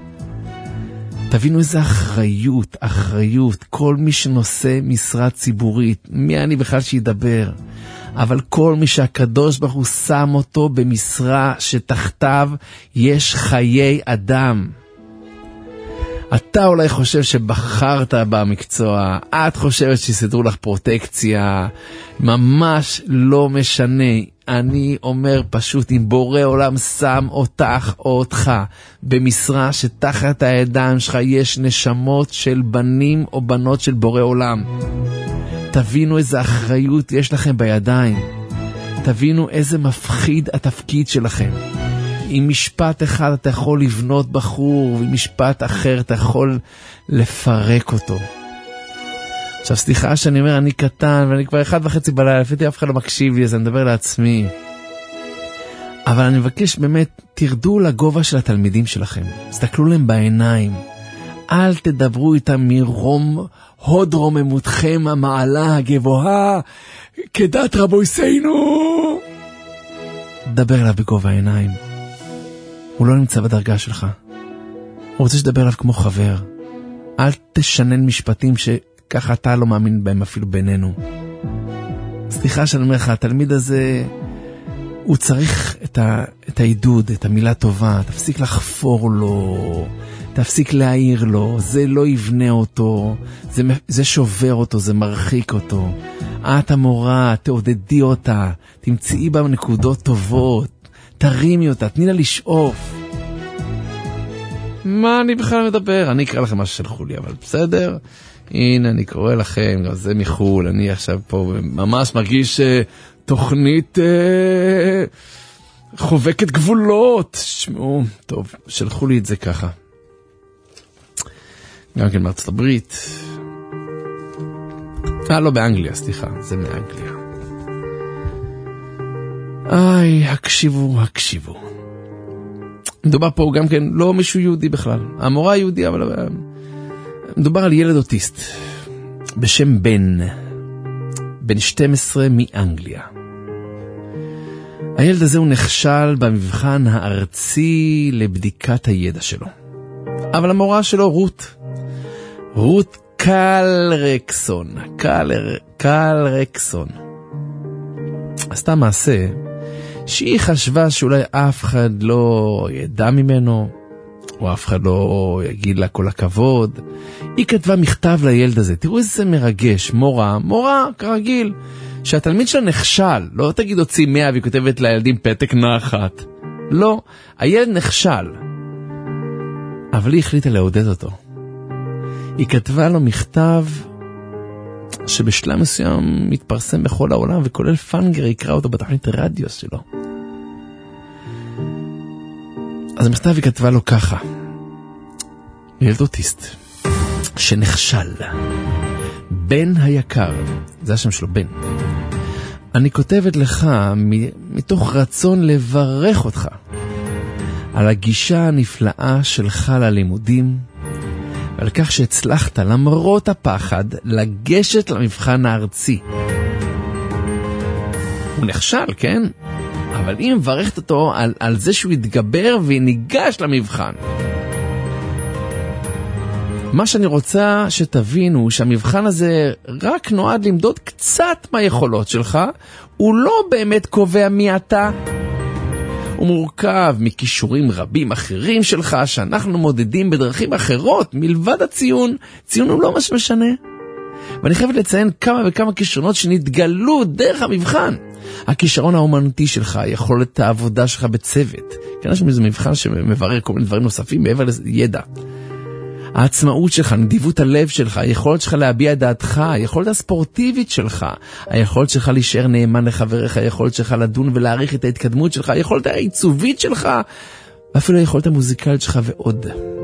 תבינו איזה אחריות, אחריות, כל מי שנושא משרה ציבורית, מי אני בכלל שידבר, אבל כל מי שהקדוש ברוך הוא שם אותו במשרה שתחתיו יש חיי אדם. אתה אולי חושב שבחרת במקצוע, את חושבת שיסדרו לך פרוטקציה, ממש לא משנה. אני אומר פשוט, אם בורא עולם שם אותך או אותך במשרה שתחת הידיים שלך יש נשמות של בנים או בנות של בורא עולם. תבינו איזה אחריות יש לכם בידיים. תבינו איזה מפחיד התפקיד שלכם. עם משפט אחד אתה יכול לבנות בחור, ועם משפט אחר אתה יכול לפרק אותו. עכשיו סליחה שאני אומר, אני קטן, ואני כבר אחד וחצי בלילה, לפי אף אחד לא מקשיב לי, אז אני מדבר לעצמי. אבל אני מבקש באמת, תרדו לגובה של התלמידים שלכם. תסתכלו להם בעיניים. אל תדברו איתם מרום, הוד רוממותכם המעלה הגבוהה, כדת רבו יסיינו. דבר אליו בגובה העיניים. הוא לא נמצא בדרגה שלך. הוא רוצה שתדבר אליו כמו חבר. אל תשנן משפטים שככה אתה לא מאמין בהם אפילו בינינו. סליחה שאני אומר לך, התלמיד הזה, הוא צריך את, ה, את העידוד, את המילה טובה. תפסיק לחפור לו, תפסיק להעיר לו. זה לא יבנה אותו, זה, זה שובר אותו, זה מרחיק אותו. את המורה, תעודדי אותה, תמצאי בה נקודות טובות. תרימי אותה, תני לה לשאוף. מה אני בכלל מדבר? אני אקרא לכם מה ששלחו לי, אבל בסדר. הנה, אני קורא לכם, גם זה מחול, אני עכשיו פה ממש מרגיש uh, תוכנית uh, חובקת גבולות. שמעו, טוב, שלחו לי את זה ככה. גם כן מארצות הברית. אה, לא באנגליה, סליחה, זה מאנגליה. איי, הקשיבו, הקשיבו. מדובר פה גם כן, לא מישהו יהודי בכלל. המורה יהודי, אבל מדובר על ילד אוטיסט בשם בן, בן שתים עשרה מאנגליה. הילד הזה הוא נכשל במבחן הארצי לבדיקת הידע שלו. אבל המורה שלו, רות, רות קלרקסון, קלר, קלרקסון, עשתה מעשה שהיא חשבה שאולי אף אחד לא ידע ממנו, או אף אחד לא יגיד לה כל הכבוד. היא כתבה מכתב לילד הזה, תראו איזה מרגש, מורה, מורה כרגיל, שהתלמיד שלה נכשל, לא תגיד הוציא מאה והיא כותבת לילדים פתק נחת, לא, הילד נכשל, אבל היא החליטה לעודד אותו. היא כתבה לו מכתב שבשלב מסוים מתפרסם בכל העולם, וכולל פנגר יקרא אותו בתוכנית רדיו שלו. אז המכתב היא כתבה לו ככה: ילד אוטיסט שנכשל, בן היקר, זה השם שלו, בן, אני כותבת לך מתוך רצון לברך אותך על הגישה הנפלאה שלך ללימודים, ועל כך שהצלחת למרות הפחד לגשת למבחן הארצי. הוא נכשל, כן? אבל היא מברכת אותו על, על זה שהוא יתגבר וניגש למבחן. מה שאני רוצה שתבינו, שהמבחן הזה רק נועד למדוד קצת מהיכולות שלך, הוא לא באמת קובע מי אתה. הוא מורכב מכישורים רבים אחרים שלך, שאנחנו מודדים בדרכים אחרות, מלבד הציון. ציון הוא לא מה שמשנה. ואני חייבת לציין כמה וכמה כישרונות שנתגלו דרך המבחן. הכישרון האומנותי שלך, יכולת העבודה שלך בצוות. כן, יש איזה מבחן שמברר כל מיני דברים נוספים מעבר לידע. העצמאות שלך, נדיבות הלב שלך, היכולת שלך להביע דעתך, היכולת הספורטיבית שלך, היכולת שלך להישאר נאמן לחבריך, היכולת שלך לדון ולהעריך את ההתקדמות שלך, היכולת העיצובית שלך, ואפילו היכולת המוזיקלית שלך ועוד.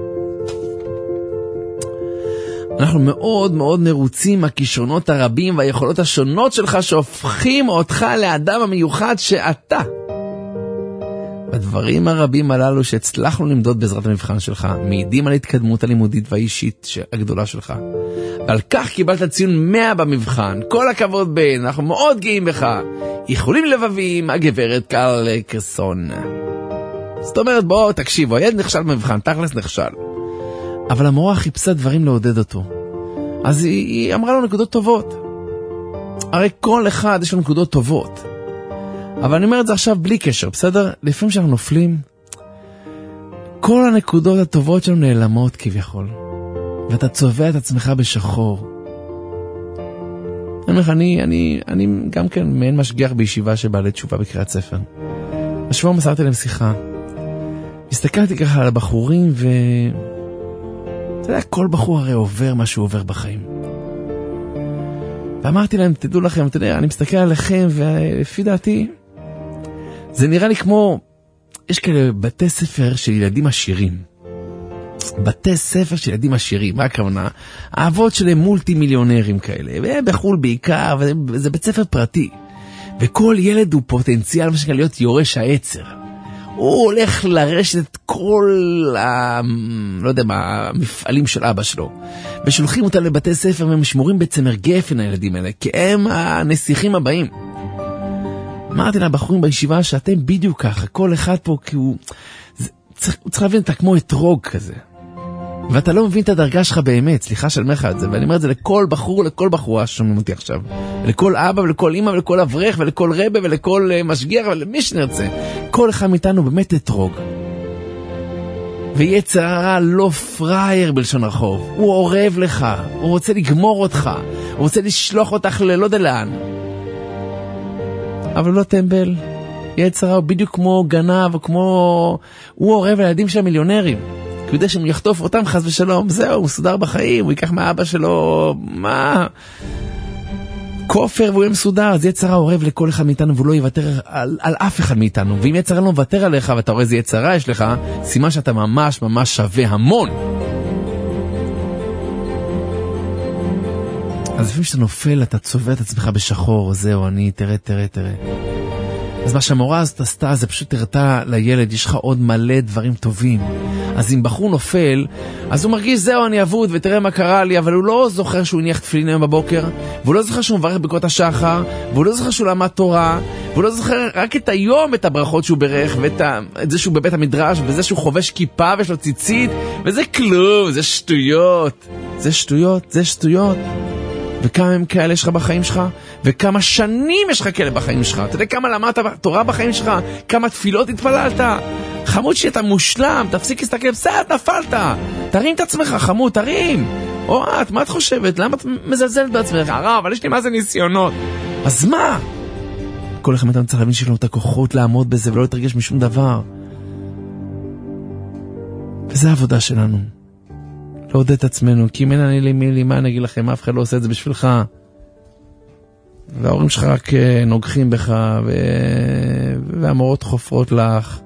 אנחנו מאוד מאוד מרוצים מהכישרונות הרבים והיכולות השונות שלך שהופכים אותך לאדם המיוחד שאתה. הדברים הרבים הללו שהצלחנו למדוד בעזרת המבחן שלך מעידים על התקדמות הלימודית והאישית הגדולה שלך. ועל כך קיבלת ציון מאה במבחן. כל הכבוד בן, אנחנו מאוד גאים בך. יכולים לבבים, הגברת קרל קרסון. זאת אומרת, בואו תקשיבו, הילד נכשל במבחן, תכלס נכשל. אבל המורה חיפשה דברים לעודד אותו. אז היא, היא אמרה לו נקודות טובות. הרי כל אחד יש לו נקודות טובות. אבל אני אומר את זה עכשיו בלי קשר, בסדר? לפעמים שאנחנו נופלים, כל הנקודות הטובות שלנו נעלמות כביכול. ואתה צובע את עצמך בשחור. אני, אני, אני, אני גם כן מעין משגיח בישיבה שבעלי תשובה בקריאת ספר. השבוע מסרתי להם שיחה. הסתכלתי ככה על הבחורים ו... אתה יודע, כל בחור הרי עובר מה שהוא עובר בחיים. ואמרתי להם, תדעו לכם, אתה יודע, אני מסתכל עליכם, ולפי דעתי, זה נראה לי כמו, יש כאלה בתי ספר של ילדים עשירים. בתי ספר של ילדים עשירים, מה הכוונה? האבות שלהם מולטי מיליונרים כאלה, בחול בעיקר, וזה בית ספר פרטי. וכל ילד הוא פוטנציאל, מה שכאלה להיות יורש העצר. הוא הולך לרשת את כל ה... לא יודע מה, המפעלים של אבא שלו. ושולחים אותם לבתי ספר ומשמורים בצמר גפן הילדים האלה, כי הם הנסיכים הבאים. אמרתי לבחורים בישיבה שאתם בדיוק ככה, כל אחד פה, כי הוא... צריך, הוא צריך להבין אותה כמו אתרוג כזה. ואתה לא מבין את הדרגה שלך באמת, סליחה שאני אומר לך את זה, ואני אומר את זה לכל בחור, לכל בחורה ששומעים אותי עכשיו. לכל אבא ולכל אמא ולכל אברך ולכל רבא ולכל משגיח ולמי שנרצה. כל אחד מאיתנו באמת אתרוג. ויצר הרע לא פרייר בלשון הרחוב. הוא עורב לך, הוא רוצה לגמור אותך, הוא רוצה לשלוח אותך ללא יודע לאן. אבל לא טמבל. יצר הרע הוא בדיוק כמו גנב, או כמו... הוא עורב לילדים של המיליונרים. כי הוא יודע שהם יחטוף אותם חס ושלום, זהו, הוא סודר בחיים, הוא ייקח מאבא שלו, מה? כופר והוא יהיה מסודר, אז יצרה עורב לכל אחד מאיתנו, והוא לא יוותר על, על אף אחד מאיתנו, ואם יצרה לא מוותר עליך, ואתה רואה איזה יצרה יש לך, סימן שאתה ממש ממש שווה המון. אז לפעמים שאתה נופל, אתה צובע את עצמך בשחור, זהו, אני, תראה, תראה, תראה. אז מה שהמורה הזאת עשתה, זה פשוט תראתה לילד, יש לך עוד מלא דברים טובים. אז אם בחור נופל, אז הוא מרגיש, זהו, אני אבוד, ותראה מה קרה לי, אבל הוא לא זוכר שהוא הניח תפילין היום בבוקר, והוא לא זוכר שהוא מברך ברכות השחר, והוא לא זוכר שהוא למד תורה, והוא לא זוכר רק את היום את הברכות שהוא ברך, ואת ה... את זה שהוא בבית המדרש, וזה שהוא חובש כיפה ויש לו ציצית, וזה כלום, זה שטויות. זה שטויות, זה שטויות. וכמה הם כאלה יש לך בחיים שלך, וכמה שנים יש לך כאלה בחיים שלך. אתה יודע כמה למדת תורה בחיים שלך, כמה תפילות התפללת. חמוד שאתה מושלם, תפסיק להסתכל, בסדר, נפלת. תרים את עצמך, חמוד, תרים. או את, מה את חושבת? למה את מזלזלת בעצמך? הרב, אבל יש לי מה זה ניסיונות. אז מה? כל אחד מאיתנו צריך להבין שיש לנו את הכוחות לעמוד בזה ולא להתרגש משום דבר. וזה העבודה שלנו. לעודד את עצמנו, כי אם אין אני לי מי לי, מה אני אגיד לכם, אף אחד לא עושה את זה בשבילך. וההורים שלך רק נוגחים בך, ו... והמורות חופרות לך.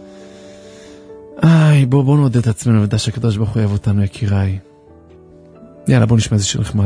איי, בוא, בוא נעודד את עצמנו, ודע שהקדוש ברוך הוא אוהב אותנו, יקיריי. יאללה, בוא נשמע איזה שיר נחמד.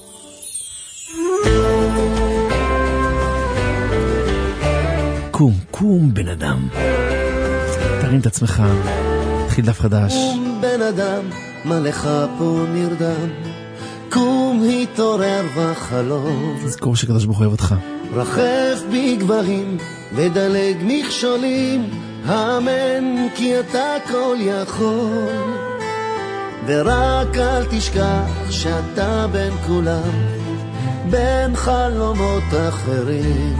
קום, קום בן אדם. תרים את עצמך, תחיל דף חדש. קום בן אדם, מה לך פה נרדם? קום התעורר וחלום. תזכור שקדוש ברוך הוא אוהב אותך. רחף בגבהים, ודלג מכשולים, אמן כי אתה כל יכול. ורק אל תשכח שאתה בין כולם, בין חלומות אחרים.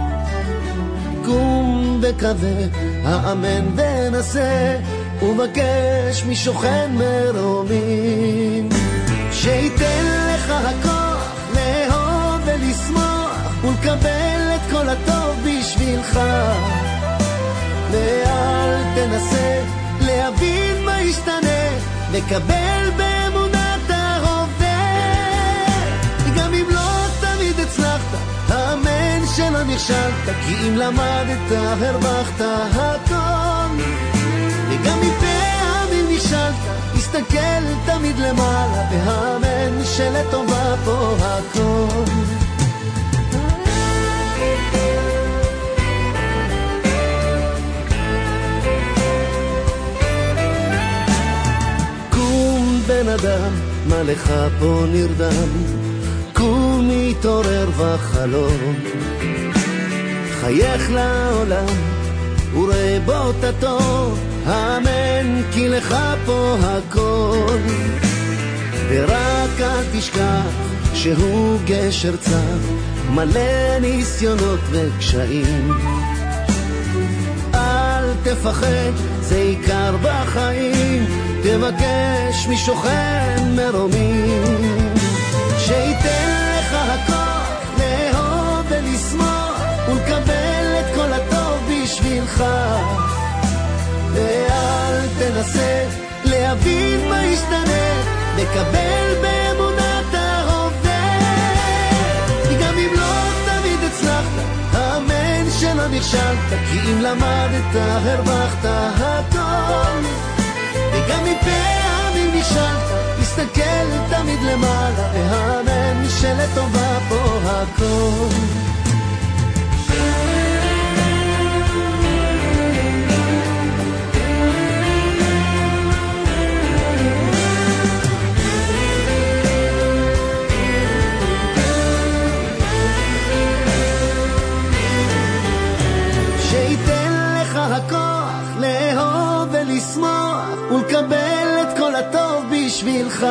קום וקווה, האמן ונסה, ובקש משוכן מרומים, שייתן לך הכוח לאהוב ולשמוח, ולקבל את כל הטוב בשבילך. ואל תנסה להבין מה ישתנה, לקבל באמונת ההווה. גם אם לא תמיד הצלחת, האמן שלא נכשלת, כי אם למדת הרווחת הכל. וגם אם פעמים נכשלת, תסתכל תמיד למעלה, והאמן שלטובה פה הכל. קום בן אדם, מה לך פה נרדם? קום מתעורר וחלום, חייך לעולם וראה בו את הטוב, האמן כי לך פה הכל. ורק אל תשכח שהוא גשר צר, מלא ניסיונות וקשיים. אל תפחד, זה עיקר בחיים, תבקש משוכן מרומים, שייתן לך הכוח לאהוב ולשמוח, ולקבל את כל הטוב בשבילך. ואל תנסה להבין מה ישתנה, לקבל באמונת ההווה. גם אם לא תמיד הצלחת, האמן שלא נכשלת, כי אם למדת הרווחת הכל. וגם אם פעמים נכשלת, תסתכל תמיד למעלה, והאמן שלטובה פה הכל. הכוח לאהוב ולשמוח, ולקבל את כל הטוב בשבילך.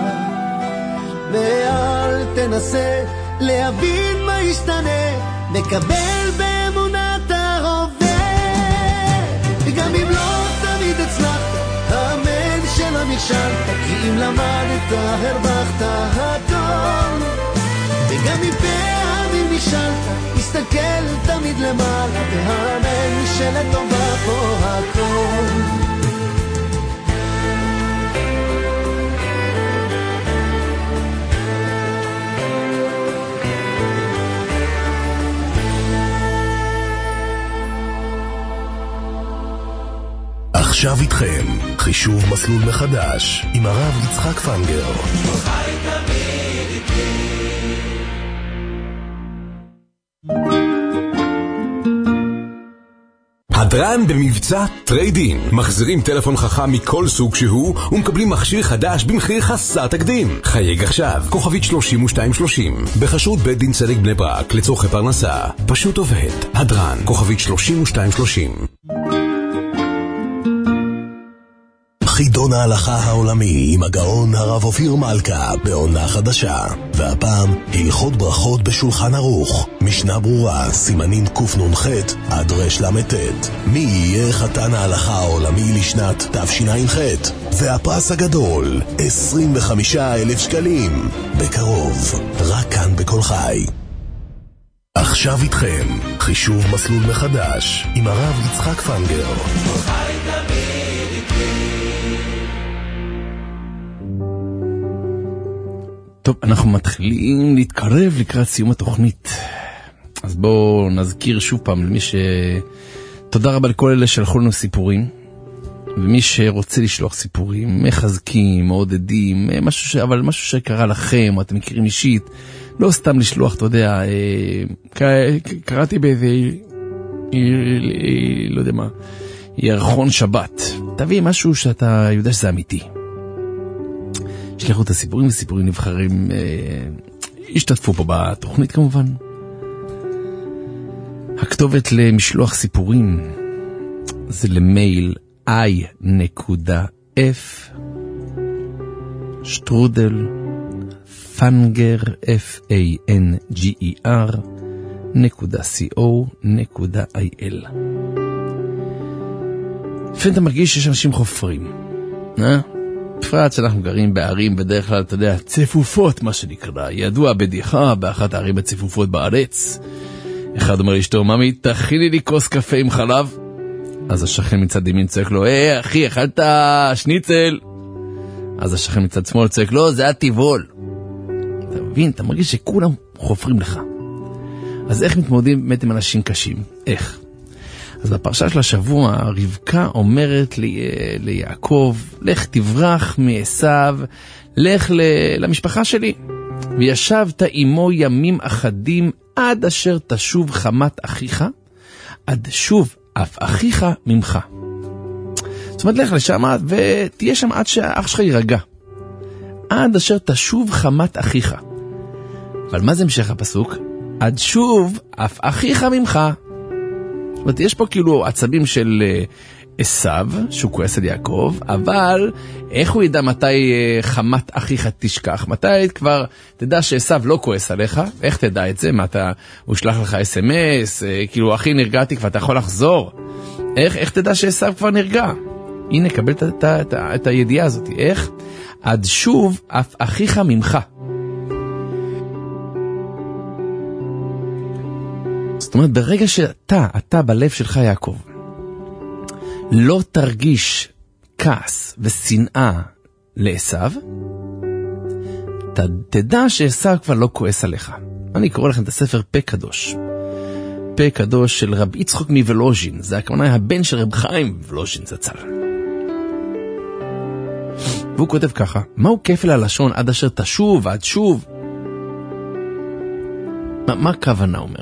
ואל תנסה להבין מה ישתנה, לקבל באמונת ההווה. וגם אם לא תמיד הצלחת, האמן שלא נכשלת, כי אם למדת הרווחת הכל. וגם אם פעמים נכשלת, תסתכל תמיד למעלה, והאמן שלטובה פה הכל. עכשיו איתכם חישוב מסלול מחדש עם הרב יצחק פנגר. חי תמיד איתי. הדרן במבצע טריידין. מחזירים טלפון חכם מכל סוג שהוא ומקבלים מכשיר חדש במחיר חסר תקדים. חייג עכשיו, כוכבית שלושים ושתיים שלושים. בחשרות בית דין צדק בני ברק לצורכי פרנסה. פשוט עובד. הדרן, כוכבית שלושים ושתיים שלושים. חידון ההלכה העולמי עם הגאון הרב אופיר מלכה בעונה חדשה, והפעם הלכות ברכות בשולחן ערוך, משנה ברורה, סימנים קנ"ח עד רש למ"ט. מי יהיה חתן ההלכה העולמי לשנת תשע"ח? והפרס הגדול עשרים וחמישה אלף שקלים בקרוב, רק כאן בכל חי. עכשיו איתכם חישוב מסלול מחדש עם הרב יצחק פנגר. חי תמיד איתי. טוב, אנחנו מתחילים להתקרב לקראת סיום התוכנית. אז בואו נזכיר שוב פעם למי ש... תודה רבה לכל אלה שלחו לנו סיפורים. ומי שרוצה לשלוח סיפורים, מחזקים, מעודדים, משהו ש... אבל משהו שקרה לכם, אתם מכירים אישית, לא סתם לשלוח, אתה יודע, קראתי באיזה, לא יודע מה, ירחון שבת. תביא משהו שאתה יודע שזה אמיתי. שלחו את הסיפורים, וסיפורים נבחרים השתתפו פה בתוכנית כמובן. הכתובת למשלוח סיפורים זה למייל i.f שטרודל פנגר f-a-n-g-e-r נקודה co נקודה il. לפעמים אתה מרגיש שיש אנשים חופרים, אה? בפרט שאנחנו גרים בערים בדרך כלל, אתה יודע, צפופות מה שנקרא, ידוע בדיחה באחת הערים הצפופות בארץ. אחד אומר לאשתו, ממי תכיני לי כוס קפה עם חלב. אז השכן מצד ימין צועק לו, אה אחי, אכלת שניצל? אז השכן מצד שמאל צועק לו, זה הטבעול. אתה מבין, אתה מרגיש שכולם חופרים לך. אז איך מתמודדים באמת עם אנשים קשים? איך? אז בפרשה של השבוע, רבקה אומרת לי, ליעקב, לך תברח מעשיו, לך למשפחה שלי. וישבת עמו ימים אחדים עד אשר תשוב חמת אחיך, עד שוב אף אחיך ממך. זאת אומרת, לך לשם ותהיה שם עד שהאח שלך יירגע. עד אשר תשוב חמת אחיך. אבל מה זה המשך הפסוק? עד שוב אף אחיך ממך. זאת אומרת, יש פה כאילו עצבים של עשיו, שהוא כועס על יעקב, אבל איך הוא ידע מתי חמת אחיך תשכח? מתי כבר תדע שעשיו לא כועס עליך? איך תדע את זה? מה אתה, הוא שלח לך אס אם אס, כאילו אחי נרגעתי כבר, אתה יכול לחזור? איך, איך תדע שעשיו כבר נרגע? הנה, קבל את, את, את, את הידיעה הזאת. איך? עד שוב אף אחיך ממך. זאת אומרת, ברגע שאתה, אתה בלב שלך יעקב, לא תרגיש כעס ושנאה לעשיו, תדע שעשיו כבר לא כועס עליך. אני קורא לכם את הספר פה קדוש. פה קדוש של רב יצחק מוולוז'ין. זה הכוונה הבן של רב חיים וולוז'ין זצ"ל. והוא כותב ככה, מהו כפל הלשון עד אשר תשוב, עד שוב? מה, מה הכוונה אומר?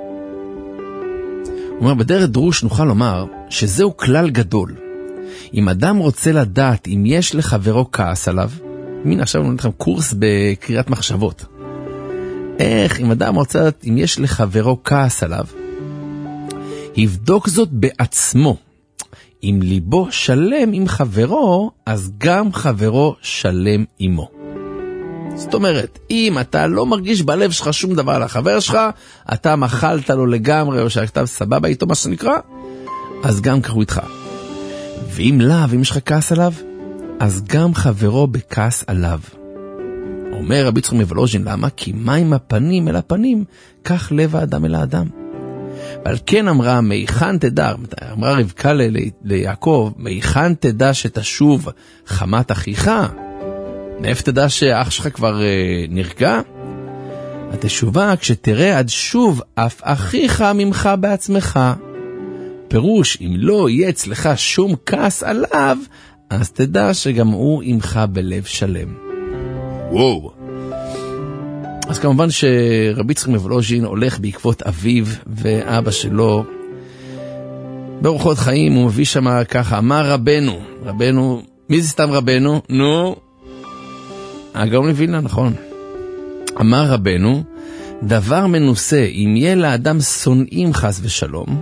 הוא אומר, בדרך דרוש נוכל לומר שזהו כלל גדול. אם אדם רוצה לדעת אם יש לחברו כעס עליו, הנה עכשיו נותן לכם קורס בקריאת מחשבות. איך, אם אדם רוצה לדעת אם יש לחברו כעס עליו, יבדוק זאת בעצמו. אם ליבו שלם עם חברו, אז גם חברו שלם עמו. זאת אומרת, אם אתה לא מרגיש בלב שלך שום דבר על החבר שלך, אתה מחלת לו לגמרי, או שאתה סבבה איתו מה שנקרא, אז גם ככה איתך. ואם לאו, אם יש לך כעס עליו, אז גם חברו בכעס עליו. אומר רבי יצחק מוולוז'ין, למה? כי מים הפנים אל הפנים, כך לב האדם אל האדם. ועל כן אמרה, מיכן תדע, אמרה רבקה ל- ליעקב, מיכן תדע שתשוב חמת אחיך, מאיפה תדע שאח שלך כבר אה, נרגע? התשובה, כשתראה עד שוב אף אחיך ממך בעצמך. פירוש, אם לא יהיה אצלך שום כעס עליו, אז תדע שגם הוא עמך בלב שלם. וואו. אז כמובן שרבי יצחק מוולוז'ין הולך בעקבות אביו ואבא שלו. באורחות חיים הוא מביא שם ככה, אמר רבנו, רבנו, מי זה סתם רבנו? נו, הגאון מווילנה, נכון. אמר רבנו, דבר מנוסה, אם יהיה לאדם שונאים חס ושלום,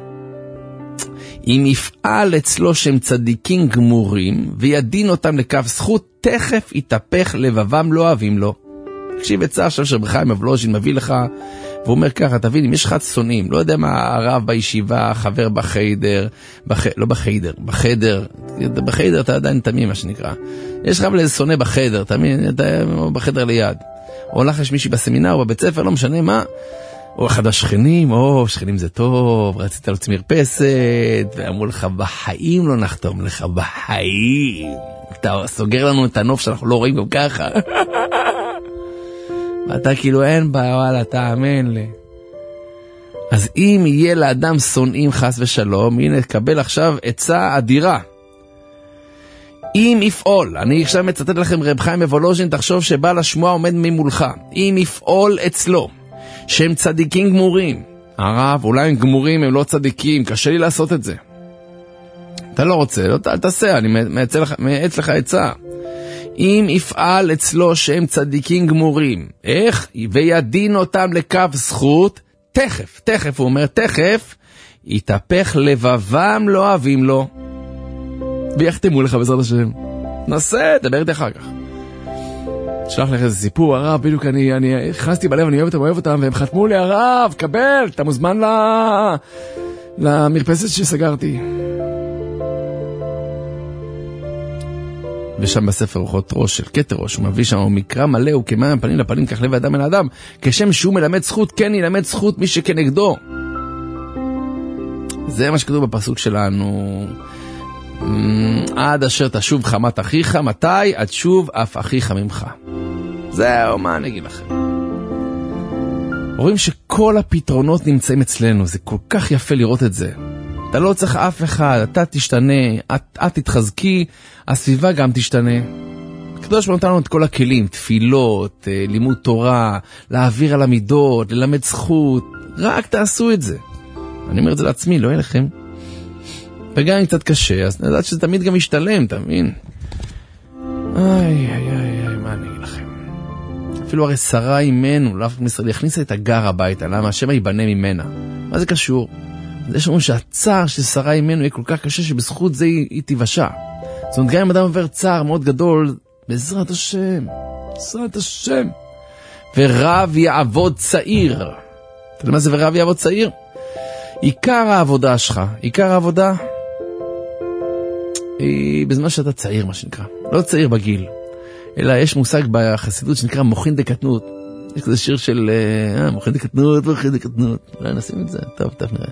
אם יפעל אצלו שהם צדיקים גמורים, וידין אותם לקו זכות, תכף יתהפך לבבם לא אוהבים לו. תקשיב את זה עכשיו שרבי חיים מוולוז'ין מביא לך, והוא אומר ככה, תבין, אם יש לך שונאים, לא יודע מה, הרב בישיבה, חבר בחיידר, בח... לא בחיידר, בחדר, בחיידר אתה עדיין תמים מה שנקרא. יש רב לאיזה שונא בחדר, תבין, אתה בחדר ליד. או לך יש מישהי בסמינר או בבית ספר, לא משנה מה, או אחד השכנים, או שכנים זה טוב, רצית להוציא מרפסת, ואמרו לך, בחיים לא נחתום לך, בחיים. אתה סוגר לנו את הנוף שאנחנו לא רואים גם ככה. אתה כאילו אין בה, וואלה, תאמן לי. אז אם יהיה לאדם שונאים חס ושלום, הנה תקבל עכשיו עצה אדירה. אם יפעול, אני עכשיו מצטט לכם רב חיים מוולוז'ין, תחשוב שבעל השמועה עומד ממולך. אם יפעול אצלו, שהם צדיקים גמורים. הרב, אולי הם גמורים, הם לא צדיקים, קשה לי לעשות את זה. אתה לא רוצה, לא, אל תעשה, אני מעץ לך עצה. אם יפעל אצלו שהם צדיקים גמורים, איך? וידין אותם לקו זכות, תכף, תכף, הוא אומר, תכף, יתהפך לבבם לא אוהבים לו. ויחתמו לך בעזרת השם. נסה, דבר איתי אחר כך. שלח לך איזה סיפור, הרב, בדיוק אני, אני הכנסתי בלב, אני אוהב אותם, אוהב אותם, והם חתמו לי, הרב, קבל, אתה מוזמן ל... למרפסת שסגרתי. ושם בספר רוחות ראש של כתר ראש, הוא מביא שם, הוא מקרא מלא, הוא כמה פנים לפנים, כך לב האדם אל האדם, כשם שהוא מלמד זכות, כן ילמד זכות מי שכנגדו. זה מה שכתוב בפסוק שלנו, עד אשר תשוב חמת אחיך, מתי? עד שוב אף אחיך ממך. זהו, מה אני אגיד לכם? רואים שכל הפתרונות נמצאים אצלנו, זה כל כך יפה לראות את זה. אתה לא צריך אף אחד, אתה תשתנה, את, את תתחזקי, הסביבה גם תשתנה. הקדוש ברוך הוא נתן לנו את כל הכלים, תפילות, לימוד תורה, להעביר על המידות, ללמד זכות, רק תעשו את זה. אני אומר את זה לעצמי, לא יהיה לכם. וגם אם קצת קשה, אז נדעת שזה תמיד גם ישתלם, אתה מבין? איי, איי, איי, איי, מה אני אגיד לכם? אפילו הרי שרה אימנו, לא אף מישראל, יכניסה את הגר הביתה, למה השם ייבנה ממנה. מה זה קשור? יש לנו שהצער של שרה אימנו יהיה כל כך קשה, שבזכות זה היא, היא תיוושע. זאת אומרת, גם אם אדם עובר צער מאוד גדול, בעזרת השם, בעזרת השם. ורב יעבוד צעיר. אתה יודע מה זה ורב יעבוד צעיר? עיקר העבודה שלך, עיקר העבודה, היא בזמן שאתה צעיר, מה שנקרא. לא צעיר בגיל, אלא יש מושג בחסידות שנקרא מוחין דקטנות. יש כזה שיר של אה, מוחין דקטנות, מוחין דקטנות. אולי נשים את זה, טוב, טוב נראה.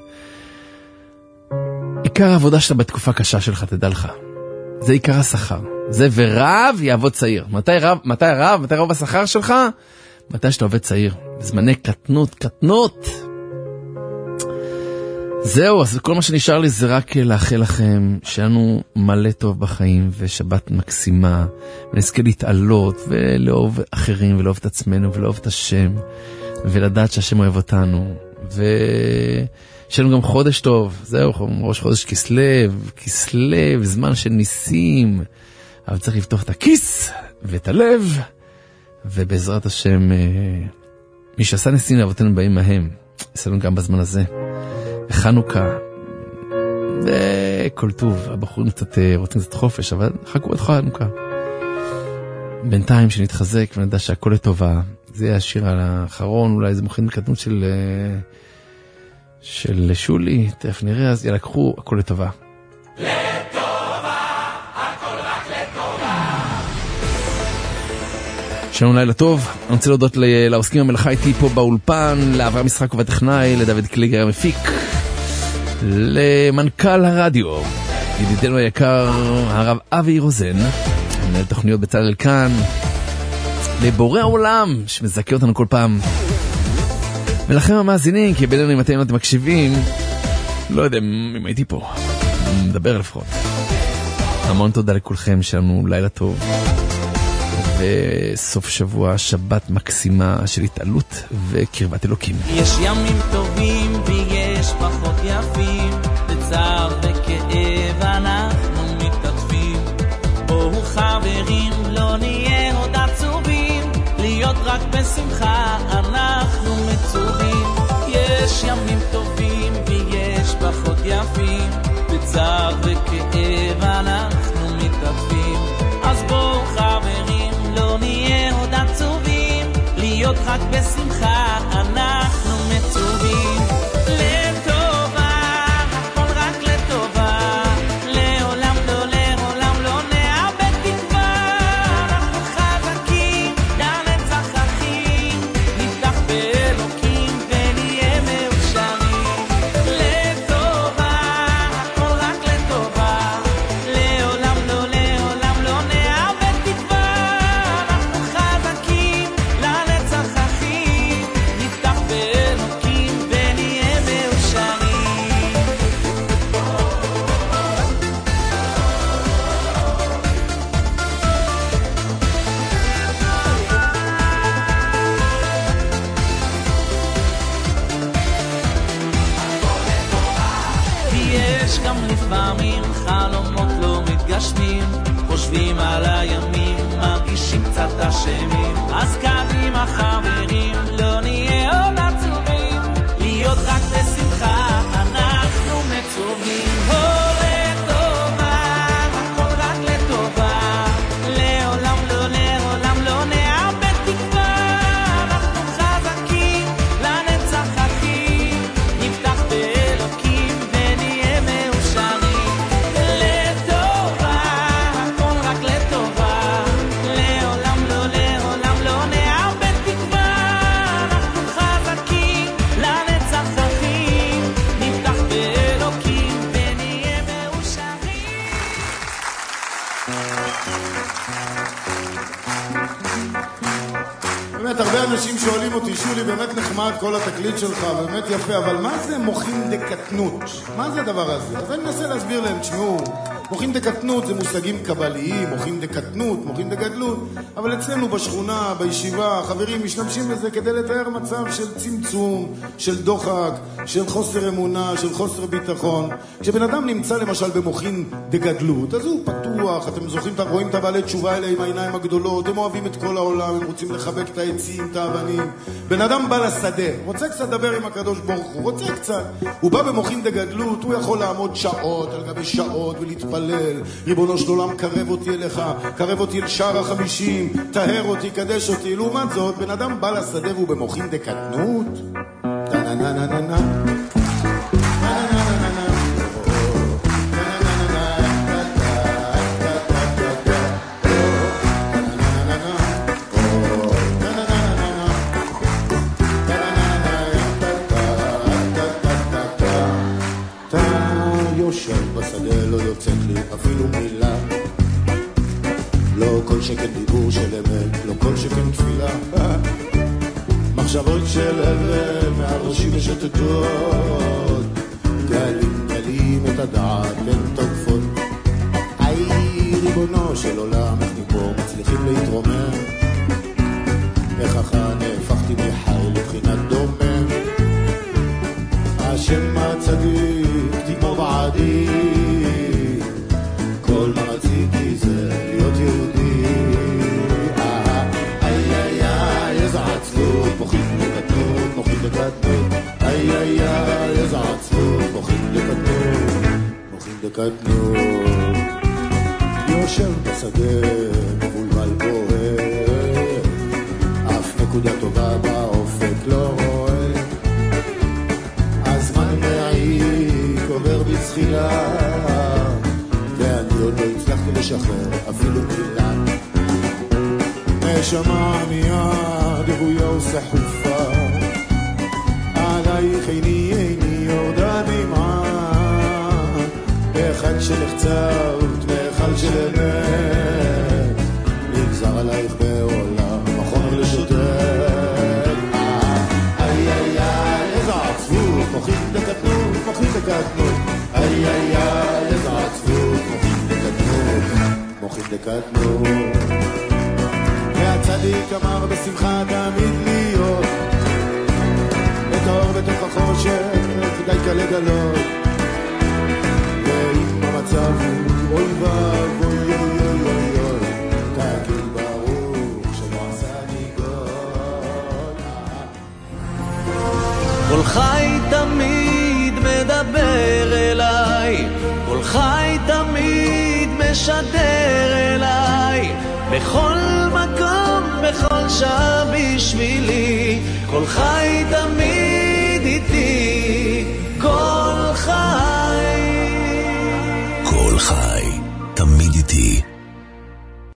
עיקר העבודה שאתה בתקופה קשה שלך, תדע לך. זה עיקר השכר. זה ורב יעבוד צעיר. מתי רב, מתי רב, מתי רב השכר שלך? מתי שאתה עובד צעיר. בזמני קטנות, קטנות. זהו, אז כל מה שנשאר לי זה רק לאחל לכם שאנו מלא טוב בחיים ושבת מקסימה, ונזכה להתעלות ולאהוב אחרים ולאהוב את עצמנו ולאהוב את השם, ולדעת שהשם אוהב אותנו, ושיהיה לנו גם חודש טוב. זהו, ראש חודש כסלב, כסלב, זמן של ניסים, אבל צריך לפתוח את הכיס ואת הלב, ובעזרת השם, מי שעשה ניסים לאבותינו באים מהם, יעשה לנו גם בזמן הזה. חנוכה וכל טוב, הבחורים קצת רוצים קצת חופש, אבל חכו עד חנוכה. בינתיים שנתחזק ונדע שהכל לטובה. זה יהיה השיר האחרון, אולי זה מוכן בקטנות של של שולי, תכף נראה, אז יאללה, קחו, הכל לטובה. לטובה, הכל רק לטובה. שלום, לילה טוב. אני רוצה להודות לעוסקים המלאכה איתי פה באולפן, לאברהם משחק ובטכנאי, לדוד קליגר המפיק, למנכ"ל הרדיו, ידידנו היקר הרב אבי רוזן, מנהל תוכניות בצלאל כאן, לבורא העולם שמזכה אותנו כל פעם, ולכם המאזינים, כי בינינו אם אתם לא מקשיבים, לא יודע אם הייתי פה, מדבר לפחות. המון תודה לכולכם, שלנו לילה טוב, וסוף שבוע שבת מקסימה של התעלות וקרבת אלוקים. יש ימים טובים ויש פחות יפים, בצער וכאב אנחנו מתכתבים. בואו חברים, לא נהיה עוד עצובים, להיות רק בשמחה אנחנו מצווים. יש ימים טובים ויש פחות יפים, בצער וכאב אנחנו מתכתבים. אז בואו חברים, לא נהיה עוד עצובים, להיות רק בשמחה אנחנו מצווים. לטובה, הכל רק לטובה, לעולם לא, לעולם לא נאבד תקווה. אנחנו חזקים, לנצח אחים, נפתח באלוקים ונהיה מאושרים. לטובה, הכל רק לטובה, לעולם לא, לעולם לא נאבד תקווה. אנחנו חזקים, לנצח אחים, באמת, הרבה אנשים שואלים אותי, שולי, באמת נחמד כל התקליט שלך, באמת יפה, אבל מה זה מוחים דקטנות? מה זה הדבר הזה? אז אני מנסה להסביר להם, תשמעו, מוחים דקטנות זה מושגים קבליים, מוחים דקטנות, מוחים דגדלות, אבל אצלנו בשכונה, בישיבה, חברים משתמשים בזה כדי לתאר מצב של צמצום, של דוחק, של חוסר אמונה, של חוסר ביטחון. כשבן אדם נמצא למשל במוחים דגדלות, אז הוא פתוח, אתם זוכרים, אתם רואים את הבעלי תשובה האלה עם העיניים הגדולות, הם אוהבים את כל העולם, הם רוצים לחבק את העצים, את האבנים. בן אדם בא לשדה, רוצה קצת לדבר עם הקדוש ברוך הוא, רוצה קצת. הוא בא במוחים דגדלות, הוא יכול לעמוד שעות על גבי שעות ולהתפלל. ריבונו של עולם, קרב אותי אליך, קרב אותי אל שער החמישים, טהר אותי, קדש אותי. לעומת זאת, בן אדם בא לשדה והוא במוחים דקטנות. טה-נה-נה-נה-נה-נה. בשדה לא יוצאת לי אפילו מילה, לא כל שכן דיבור של אמת, לא כל שכן תפילה, מחשבות של אבן מעל ראשי ושטטות, גלים גלים את הדעת הן תוקפות. איי ריבונו של עולם, איך מפה מצליחים להתרומם, איך אחר נהפכתי מחי לבחינת דומם. השם הצדיק תימו ועדי, כל מה רציתי זה להיות יהודי. איי איי איי איזה עצלות, מוחים לקטנות, מוחים לקטנות. איי איי איי איזה עצלות, מוחים לקטנות, מוחים לקטנות. יושב בשדה מבולבל בוער, אף נקודה טובה באופק לא רואה. הזמן מעיק עובר בזחילה, ואני עוד לא הצלחתי לשחרר אפילו מילה. נשמה ענייה דבויה וסחופה, עלייך עיני עיני יורדה דמעה, באחד שנחצבת באחד של אמת, נגזר עלייך בעולם החומר לשוטט. איי איי איי איזה עצבות, מוחים דקטנות, מוחים דקטנות. איי איי איי איזה עצבות, מוחים דקטנות, מוחים דקטנות. והצדיק אמר בשמחה תמיד להיות, את האור בתוך החושך די קל לגלות. ואם המצב הוא אוי ואבוי אוי אוי אוי אוי, תגיד ברוך שלא עשני גול. כל חי תמיד מדבר אליי, כל חי תמיד משדר אליי, בכל מקום, בכל שעה בשבילי, כל חי תמיד איתי, כל חי. כל חי תמיד איתי.